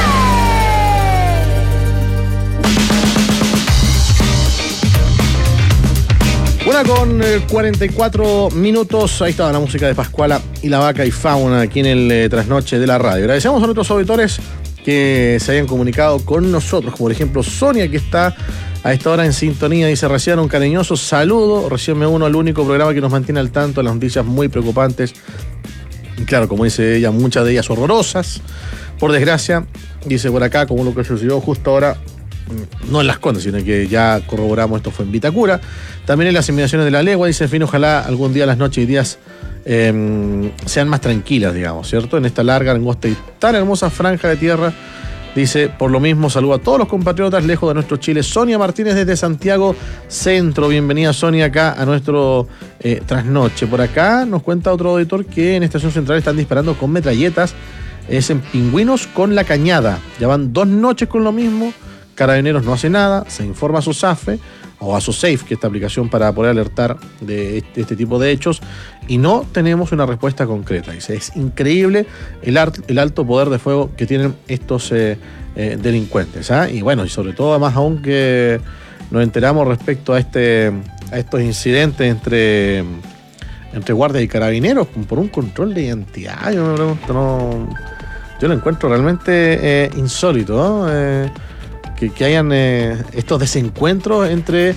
Speaker 3: Una con 44 minutos. Ahí estaba la música de Pascuala y la Vaca y Fauna aquí en el Trasnoche de la radio. Agradecemos a nuestros auditores que se hayan comunicado con nosotros, como por ejemplo Sonia, que está a esta hora en sintonía. Dice: reciban un cariñoso saludo, recién me uno al único programa que nos mantiene al tanto de las noticias muy preocupantes. Y claro, como dice ella, muchas de ellas horrorosas, por desgracia. Dice por acá, como lo que sucedió justo ahora, no en Las Condes, sino que ya corroboramos, esto fue en Vitacura. También en las inmediaciones de La Legua. Dice: en fin, ojalá algún día las noches y días sean más tranquilas, digamos, ¿cierto? En esta larga, angosta y tan hermosa franja de tierra. Dice: por lo mismo, saludo a todos los compatriotas lejos de nuestro Chile. Sonia Martínez desde Santiago Centro. Bienvenida, Sonia, acá a nuestro trasnoche. Por acá nos cuenta otro auditor que en Estación Central están disparando con metralletas. Es en Pingüinos con La Cañada. Ya van 2 noches con lo mismo. Carabineros no hace nada. Se informa a SOSAFE o a SOSAFE, que es esta aplicación para poder alertar de este tipo de hechos, y no tenemos una respuesta concreta. Dice: es increíble el alto poder de fuego que tienen estos delincuentes, ¿ah? Y bueno, y sobre todo, además, aún que nos enteramos respecto a estos incidentes entre guardias y carabineros por un control de identidad. Yo me pregunto, yo lo encuentro realmente insólito, ¿no? Que hayan estos desencuentros entre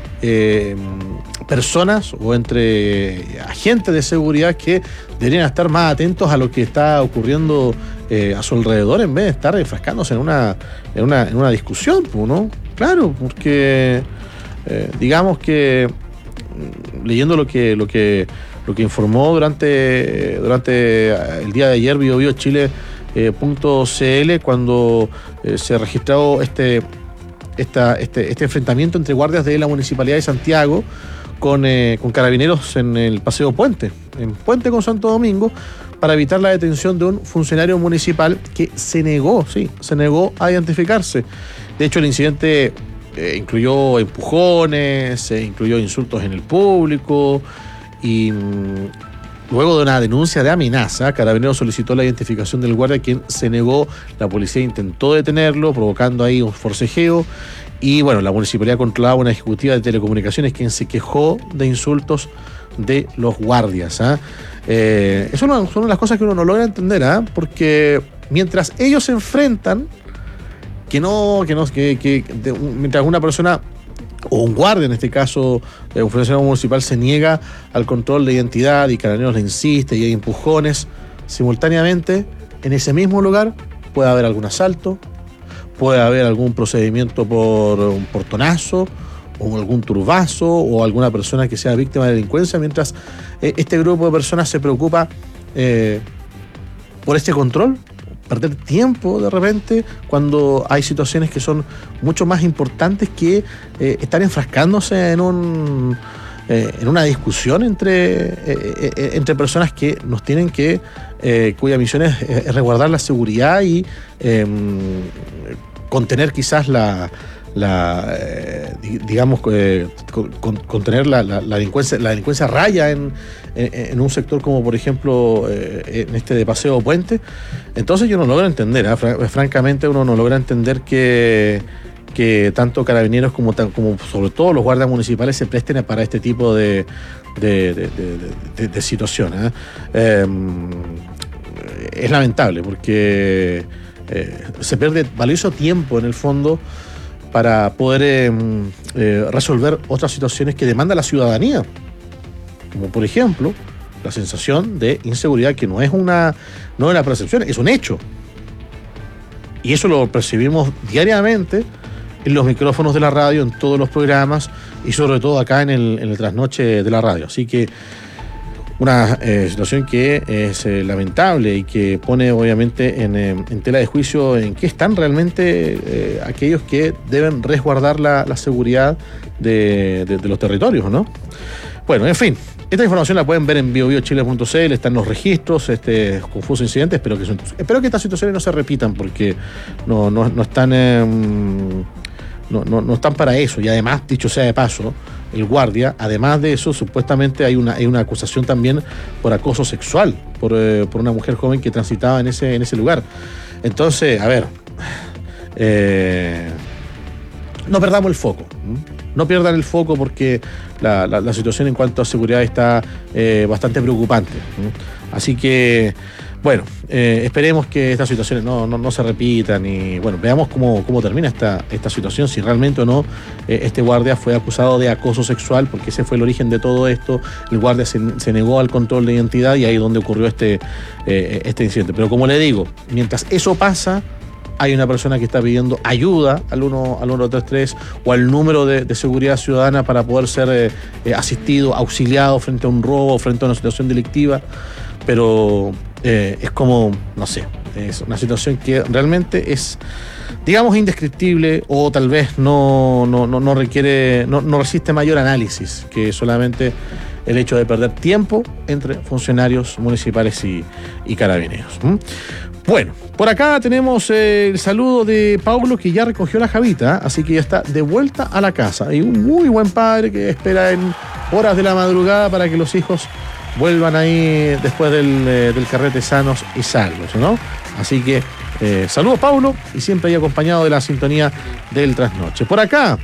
Speaker 3: personas o entre agentes de seguridad que deberían estar más atentos a lo que está ocurriendo a su alrededor, en vez de estar enfrascándose en una discusión, ¿no? Claro, porque digamos que leyendo lo que informó durante el día de ayer Bio Chile .cl, cuando se registró este enfrentamiento entre guardias de la Municipalidad de Santiago con carabineros en el Paseo Puente, en Puente con Santo Domingo, para evitar la detención de un funcionario municipal que se negó a identificarse. De hecho, el incidente incluyó empujones, incluyó insultos en el público y luego de una denuncia de amenaza, Carabineros solicitó la identificación del guardia, quien se negó. La policía intentó detenerlo, provocando ahí un forcejeo. Y bueno, la municipalidad controlaba una ejecutiva de telecomunicaciones quien se quejó de insultos de los guardias. Eso son de las cosas que uno no logra entender, porque mientras ellos se enfrentan, mientras una persona o un guardia, en este caso un funcionario municipal, se niega al control de identidad y Carabineros le insiste y hay empujones, simultáneamente en ese mismo lugar puede haber algún asalto, puede haber algún procedimiento por un portonazo o algún turbazo o alguna persona que sea víctima de delincuencia, mientras este grupo de personas se preocupa por este control, perder tiempo de repente cuando hay situaciones que son mucho más importantes que estar enfrascándose en una discusión entre personas que nos tienen que cuya misión es resguardar la seguridad y contener quizás contener la delincuencia raya en un sector como por ejemplo en este de Paseo Puente. Entonces yo no logro entender, francamente uno no logra entender que tanto Carabineros como sobre todo los guardias municipales se presten para este tipo de situaciones. Es lamentable porque se pierde valioso tiempo en el fondo para poder resolver otras situaciones que demanda la ciudadanía, como por ejemplo la sensación de inseguridad, que no es una percepción, es un hecho, y eso lo percibimos diariamente en los micrófonos de la radio, en todos los programas, y sobre todo acá en el trasnoche de la radio. Así que una situación que es lamentable y que pone obviamente en tela de juicio en qué están realmente aquellos que deben resguardar la seguridad de los territorios, ¿no? Bueno, en fin, esta información la pueden ver en biobiochile.cl, están los registros, confusos incidentes, espero que estas situaciones no se repitan porque no están... No están para eso. Y además, dicho sea de paso, el guardia, además de eso, supuestamente hay una acusación también por acoso sexual por una mujer joven que transitaba en ese lugar. Entonces, a ver, no perdamos el foco. No pierdan el foco porque la situación en cuanto a seguridad está bastante preocupante. Así que, bueno, esperemos que estas situaciones no se repitan y, bueno, veamos cómo termina esta situación, si realmente o no este guardia fue acusado de acoso sexual, porque ese fue el origen de todo esto. El guardia se negó al control de identidad y ahí es donde ocurrió este incidente. Pero como le digo, mientras eso pasa, hay una persona que está pidiendo ayuda al 133 o al número de seguridad ciudadana para poder ser asistido, auxiliado frente a un robo, frente a una situación delictiva. Pero es como, no sé, es una situación que realmente es, digamos, indescriptible, o tal vez no requiere, no resiste mayor análisis que solamente el hecho de perder tiempo entre funcionarios municipales y carabineros. Bueno, por acá tenemos el saludo de Paulo, que ya recogió la Javita, así que ya está de vuelta a la casa. Y un muy buen padre que espera en horas de la madrugada para que los hijos vuelvan ahí después del carrete sanos y salvos, ¿no? Así que saludos, Paulo, y siempre ahí acompañado de la sintonía del trasnoche. Por acá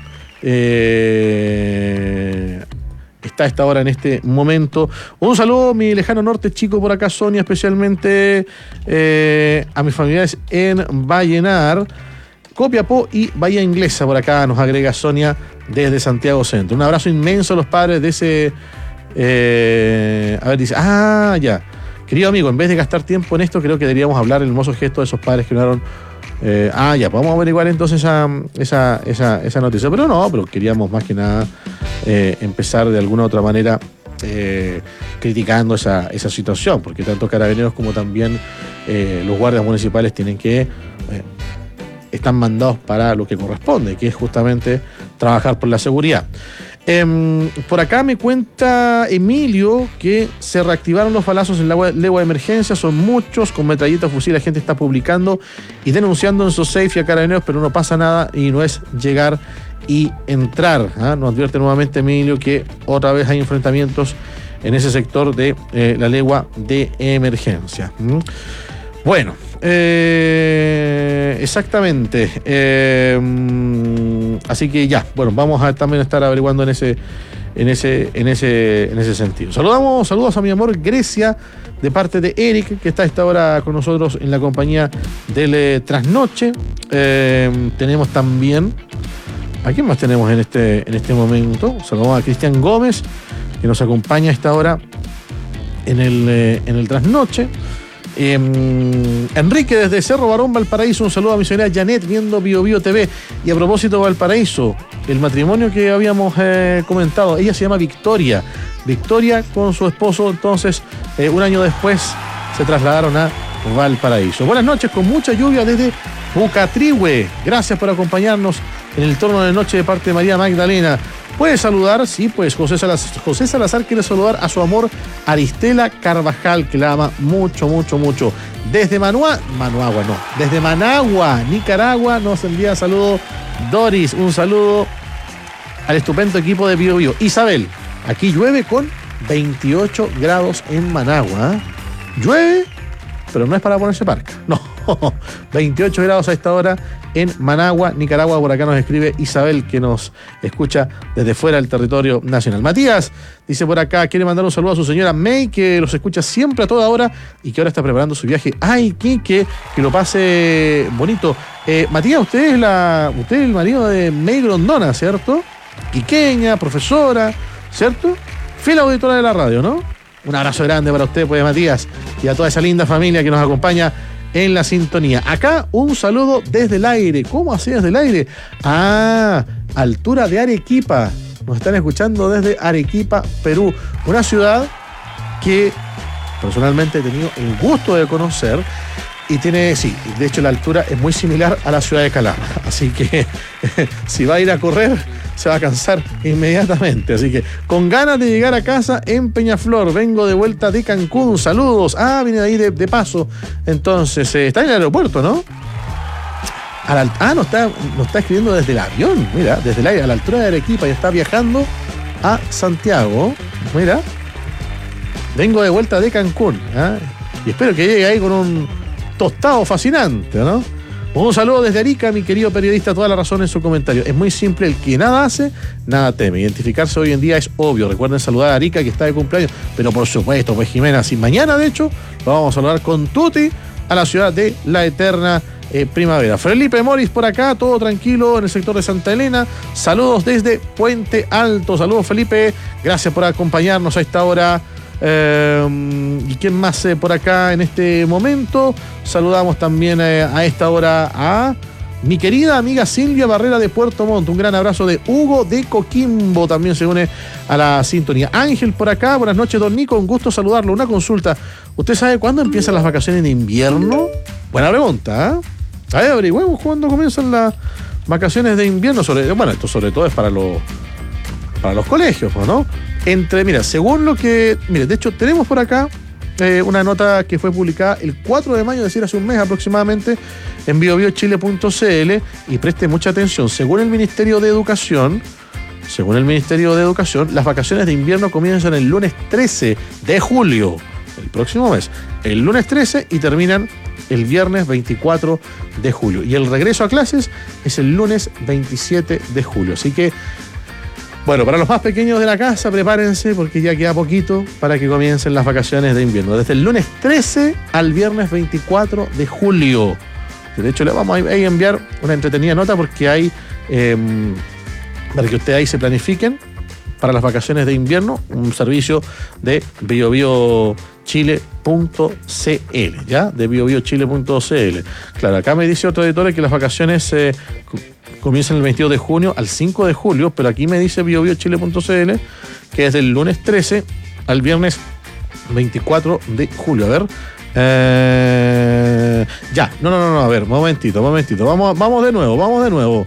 Speaker 3: está a esta hora en este momento. Un saludo, mi lejano norte chico, por acá, Sonia, especialmente a mis familiares en Vallenar, Copiapó y Bahía Inglesa. Por acá nos agrega Sonia desde Santiago Centro. Un abrazo inmenso a los padres de ese... a ver, dice, ya. Querido amigo, en vez de gastar tiempo en esto, creo que deberíamos hablar el hermoso gesto de esos padres que donaron. Ya, podemos averiguar entonces esa noticia. Pero queríamos más que nada empezar de alguna otra manera criticando esa situación, porque tanto carabineros como también los guardias municipales tienen que están mandados para lo que corresponde, que es justamente trabajar por la seguridad. Por acá me cuenta Emilio que se reactivaron los balazos en la legua de emergencia, son muchos, con metralletas, fusil, la gente está publicando y denunciando en SOSAFE y a carabineros, pero no pasa nada y no es llegar y entrar. Nos advierte nuevamente Emilio que otra vez hay enfrentamientos en ese sector de la legua de emergencia. Bueno, exactamente. Así que ya, bueno, vamos a también estar averiguando en ese sentido. Saludos a mi amor Grecia, de parte de Eric, que está a esta hora con nosotros en la compañía del trasnoche. Tenemos también, ¿a quién más tenemos en este momento? Saludamos a Cristian Gómez, que nos acompaña a esta hora en el trasnoche. Enrique desde Cerro Barón, Valparaíso, un saludo a mi señora Janet viendo Bio TV. Y a propósito de Valparaíso, el matrimonio que habíamos comentado, ella se llama Victoria con su esposo, entonces un año después se trasladaron a Valparaíso. Buenas noches, con mucha lluvia desde Pucatrihue, gracias por acompañarnos en el turno de noche de parte de María Magdalena. Puede saludar, sí, pues José Salazar quiere saludar a su amor Aristela Carvajal, que la ama mucho, mucho, mucho. Desde desde Managua, Nicaragua, nos envía saludo Doris. Un saludo al estupendo equipo de Bio. Isabel, aquí llueve con 28 grados en Managua. Llueve, pero no es para ponerse parca, no. 28 grados a esta hora en Managua, Nicaragua. Por acá nos escribe Isabel, que nos escucha desde fuera del territorio nacional. Matías dice por acá, quiere mandar un saludo a su señora May, que los escucha siempre a toda hora y que ahora está preparando su viaje. Ay, que lo pase bonito. Matías, usted es el marido de May Grondona, ¿cierto? Quiqueña, profesora, ¿cierto? Fiel auditora de la radio, ¿no? Un abrazo grande para usted, pues, Matías, y a toda esa linda familia que nos acompaña en la sintonía. Acá un saludo desde el aire. ¿Cómo así desde el aire? Altura de Arequipa. nos están escuchando desde Arequipa, Perú, una ciudad que personalmente he tenido el gusto de conocer y tiene, sí, de hecho la altura es muy similar a la ciudad de Calama, así que si va a ir a correr se va a cansar inmediatamente, así que con ganas de llegar a casa en Peñaflor, vengo de vuelta de Cancún, saludos, viene de ahí de paso, entonces está en el aeropuerto, ¿no? Nos está escribiendo desde el avión, mira, desde el aire, a la altura de Arequipa, y está viajando a Santiago, mira, vengo de vuelta de Cancún, y espero que llegue ahí con un tostado fascinante, ¿no? Un saludo desde Arica, mi querido periodista, toda la razón en su comentario. Es muy simple, el que nada hace, nada teme. Identificarse hoy en día es obvio. Recuerden saludar a Arica, que está de cumpleaños, pero por supuesto, pues Jimena, si mañana de hecho, lo vamos a saludar con tutti a la ciudad de la eterna primavera. Felipe Moris por acá, todo tranquilo en el sector de Santa Elena. Saludos desde Puente Alto. Saludos, Felipe. Gracias por acompañarnos a esta hora. ¿Y quién más por acá en este momento? Saludamos también a esta hora a mi querida amiga Silvia Barrera de Puerto Montt. Un gran abrazo de Hugo de Coquimbo, también se une a la sintonía. Ángel por acá, buenas noches, don Nico, un gusto saludarlo. Una consulta, ¿usted sabe cuándo empiezan las vacaciones de invierno? Buena pregunta, A ver, averigüemos cuándo comienzan las vacaciones de invierno. Esto sobre todo es para los colegios, ¿no? Según lo que... Mire, de hecho, tenemos por acá una nota que fue publicada el 4 de mayo, es decir, hace un mes aproximadamente, en biobiochile.cl, y preste mucha atención. Según el Ministerio de Educación, las vacaciones de invierno comienzan el lunes 13 de julio, el próximo mes, el lunes 13, y terminan el viernes 24 de julio. Y el regreso a clases es el lunes 27 de julio. Así que, bueno, para los más pequeños de la casa, prepárense porque ya queda poquito para que comiencen las vacaciones de invierno. Desde el lunes 13 al viernes 24 de julio. De hecho, le vamos a enviar una entretenida nota porque hay, para que ustedes ahí se planifiquen para las vacaciones de invierno, un servicio de biobiochile.cl, ¿ya? De biobiochile.cl. Claro, acá me dice otro editor que las vacaciones comienzan el 22 de junio al 5 de julio, pero aquí me dice biobiochile.cl que es del lunes 13 al viernes 24 de julio. A ver. A ver, momentito. Vamos de nuevo.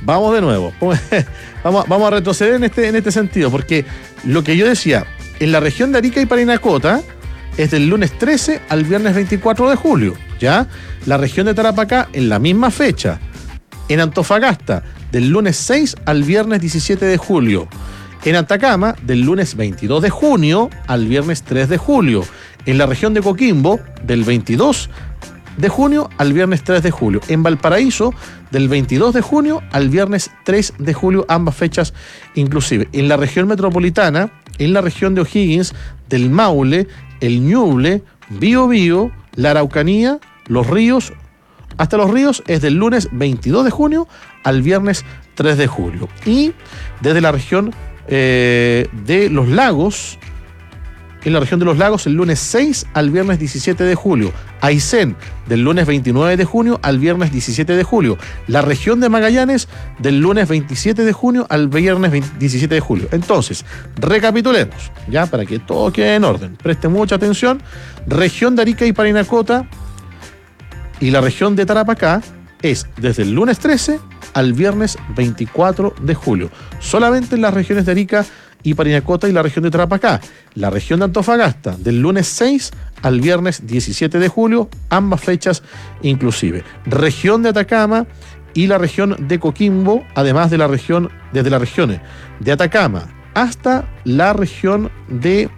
Speaker 3: Vamos a retroceder en este sentido, porque lo que yo decía, en la región de Arica y Parinacota es del lunes 13 al viernes 24 de julio, ¿ya? La región de Tarapacá en la misma fecha. En Antofagasta, del lunes 6 al viernes 17 de julio. En Atacama, del lunes 22 de junio al viernes 3 de julio. En la región de Coquimbo, del 22 de junio al viernes 3 de julio. En Valparaíso, del 22 de junio al viernes 3 de julio, ambas fechas inclusive. En la región metropolitana, en la región de O'Higgins, del Maule, el Ñuble, Biobío, la Araucanía, Los Ríos, hasta Los Ríos es del lunes 22 de junio al viernes 3 de julio. Y desde la región de Los Lagos, en la región de Los Lagos, el lunes 6 al viernes 17 de julio. Aysén, del lunes 29 de junio al viernes 17 de julio. La región de Magallanes, del lunes 27 de junio al viernes 17 de julio. Entonces, recapitulemos, ya para que todo quede en orden. Presten mucha atención. Región de Arica y Parinacota y la región de Tarapacá es desde el lunes 13 al viernes 24 de julio. Solamente en las regiones de Arica y Parinacota y la región de Tarapacá. La región de Antofagasta, del lunes 6 al viernes 17 de julio, ambas fechas inclusive. Región de Atacama y la región de Coquimbo, además de la región, desde las regiones de Atacama hasta la región de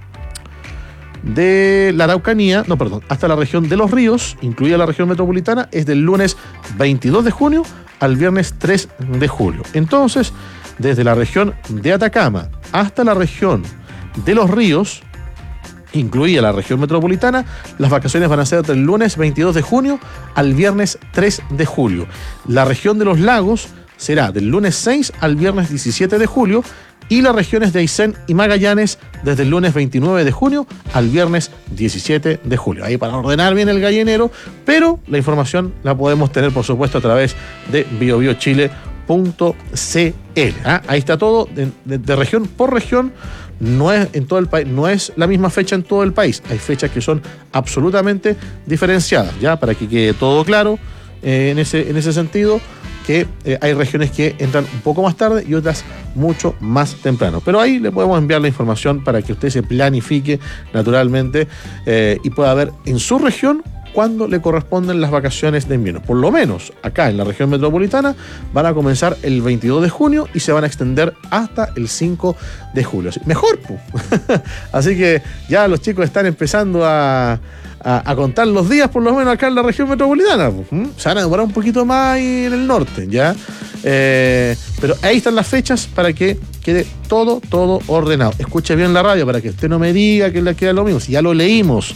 Speaker 3: la Araucanía, hasta la región de Los Ríos, incluida la región metropolitana, es del lunes 22 de junio al viernes 3 de julio. Entonces, desde la región de Atacama hasta la región de Los Ríos, incluida la región metropolitana, las vacaciones van a ser del lunes 22 de junio al viernes 3 de julio. La región de Los Lagos será del lunes 6 al viernes 17 de julio y las regiones de Aysén y Magallanes desde el lunes 29 de junio al viernes 17 de julio. Ahí para ordenar bien el gallinero, pero la información la podemos tener, por supuesto, a través de biobiochile.cl. Ahí está todo, de región por región. No es en todo el país, no es la misma fecha en todo el país. Hay fechas que son absolutamente diferenciadas, ya, para que quede todo claro en ese sentido, que hay regiones que entran un poco más tarde y otras mucho más temprano. Pero ahí le podemos enviar la información para que usted se planifique naturalmente y pueda ver en su región cuándo le corresponden las vacaciones de invierno. Por lo menos acá en la región metropolitana van a comenzar el 22 de junio y se van a extender hasta el 5 de julio. Mejor, pues. Así que ya los chicos están empezando a contar los días, por lo menos acá en la región metropolitana. Se van a demorar un poquito más ahí en el norte, ¿ya? Pero ahí están las fechas para que quede todo ordenado. Escuche bien la radio para que usted no me diga que le queda lo mismo. Si ya lo leímos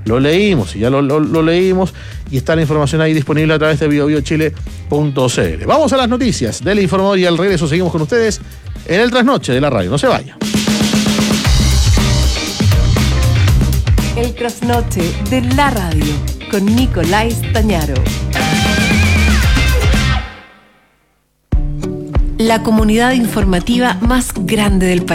Speaker 3: y está la información ahí disponible a través de biobiochile.cl. Vamos a las noticias del informador y al regreso seguimos con ustedes en el trasnoche de la radio. No se vaya.
Speaker 1: El trasnoche de la radio con Nicolás Tañaro. La comunidad informativa más grande del país.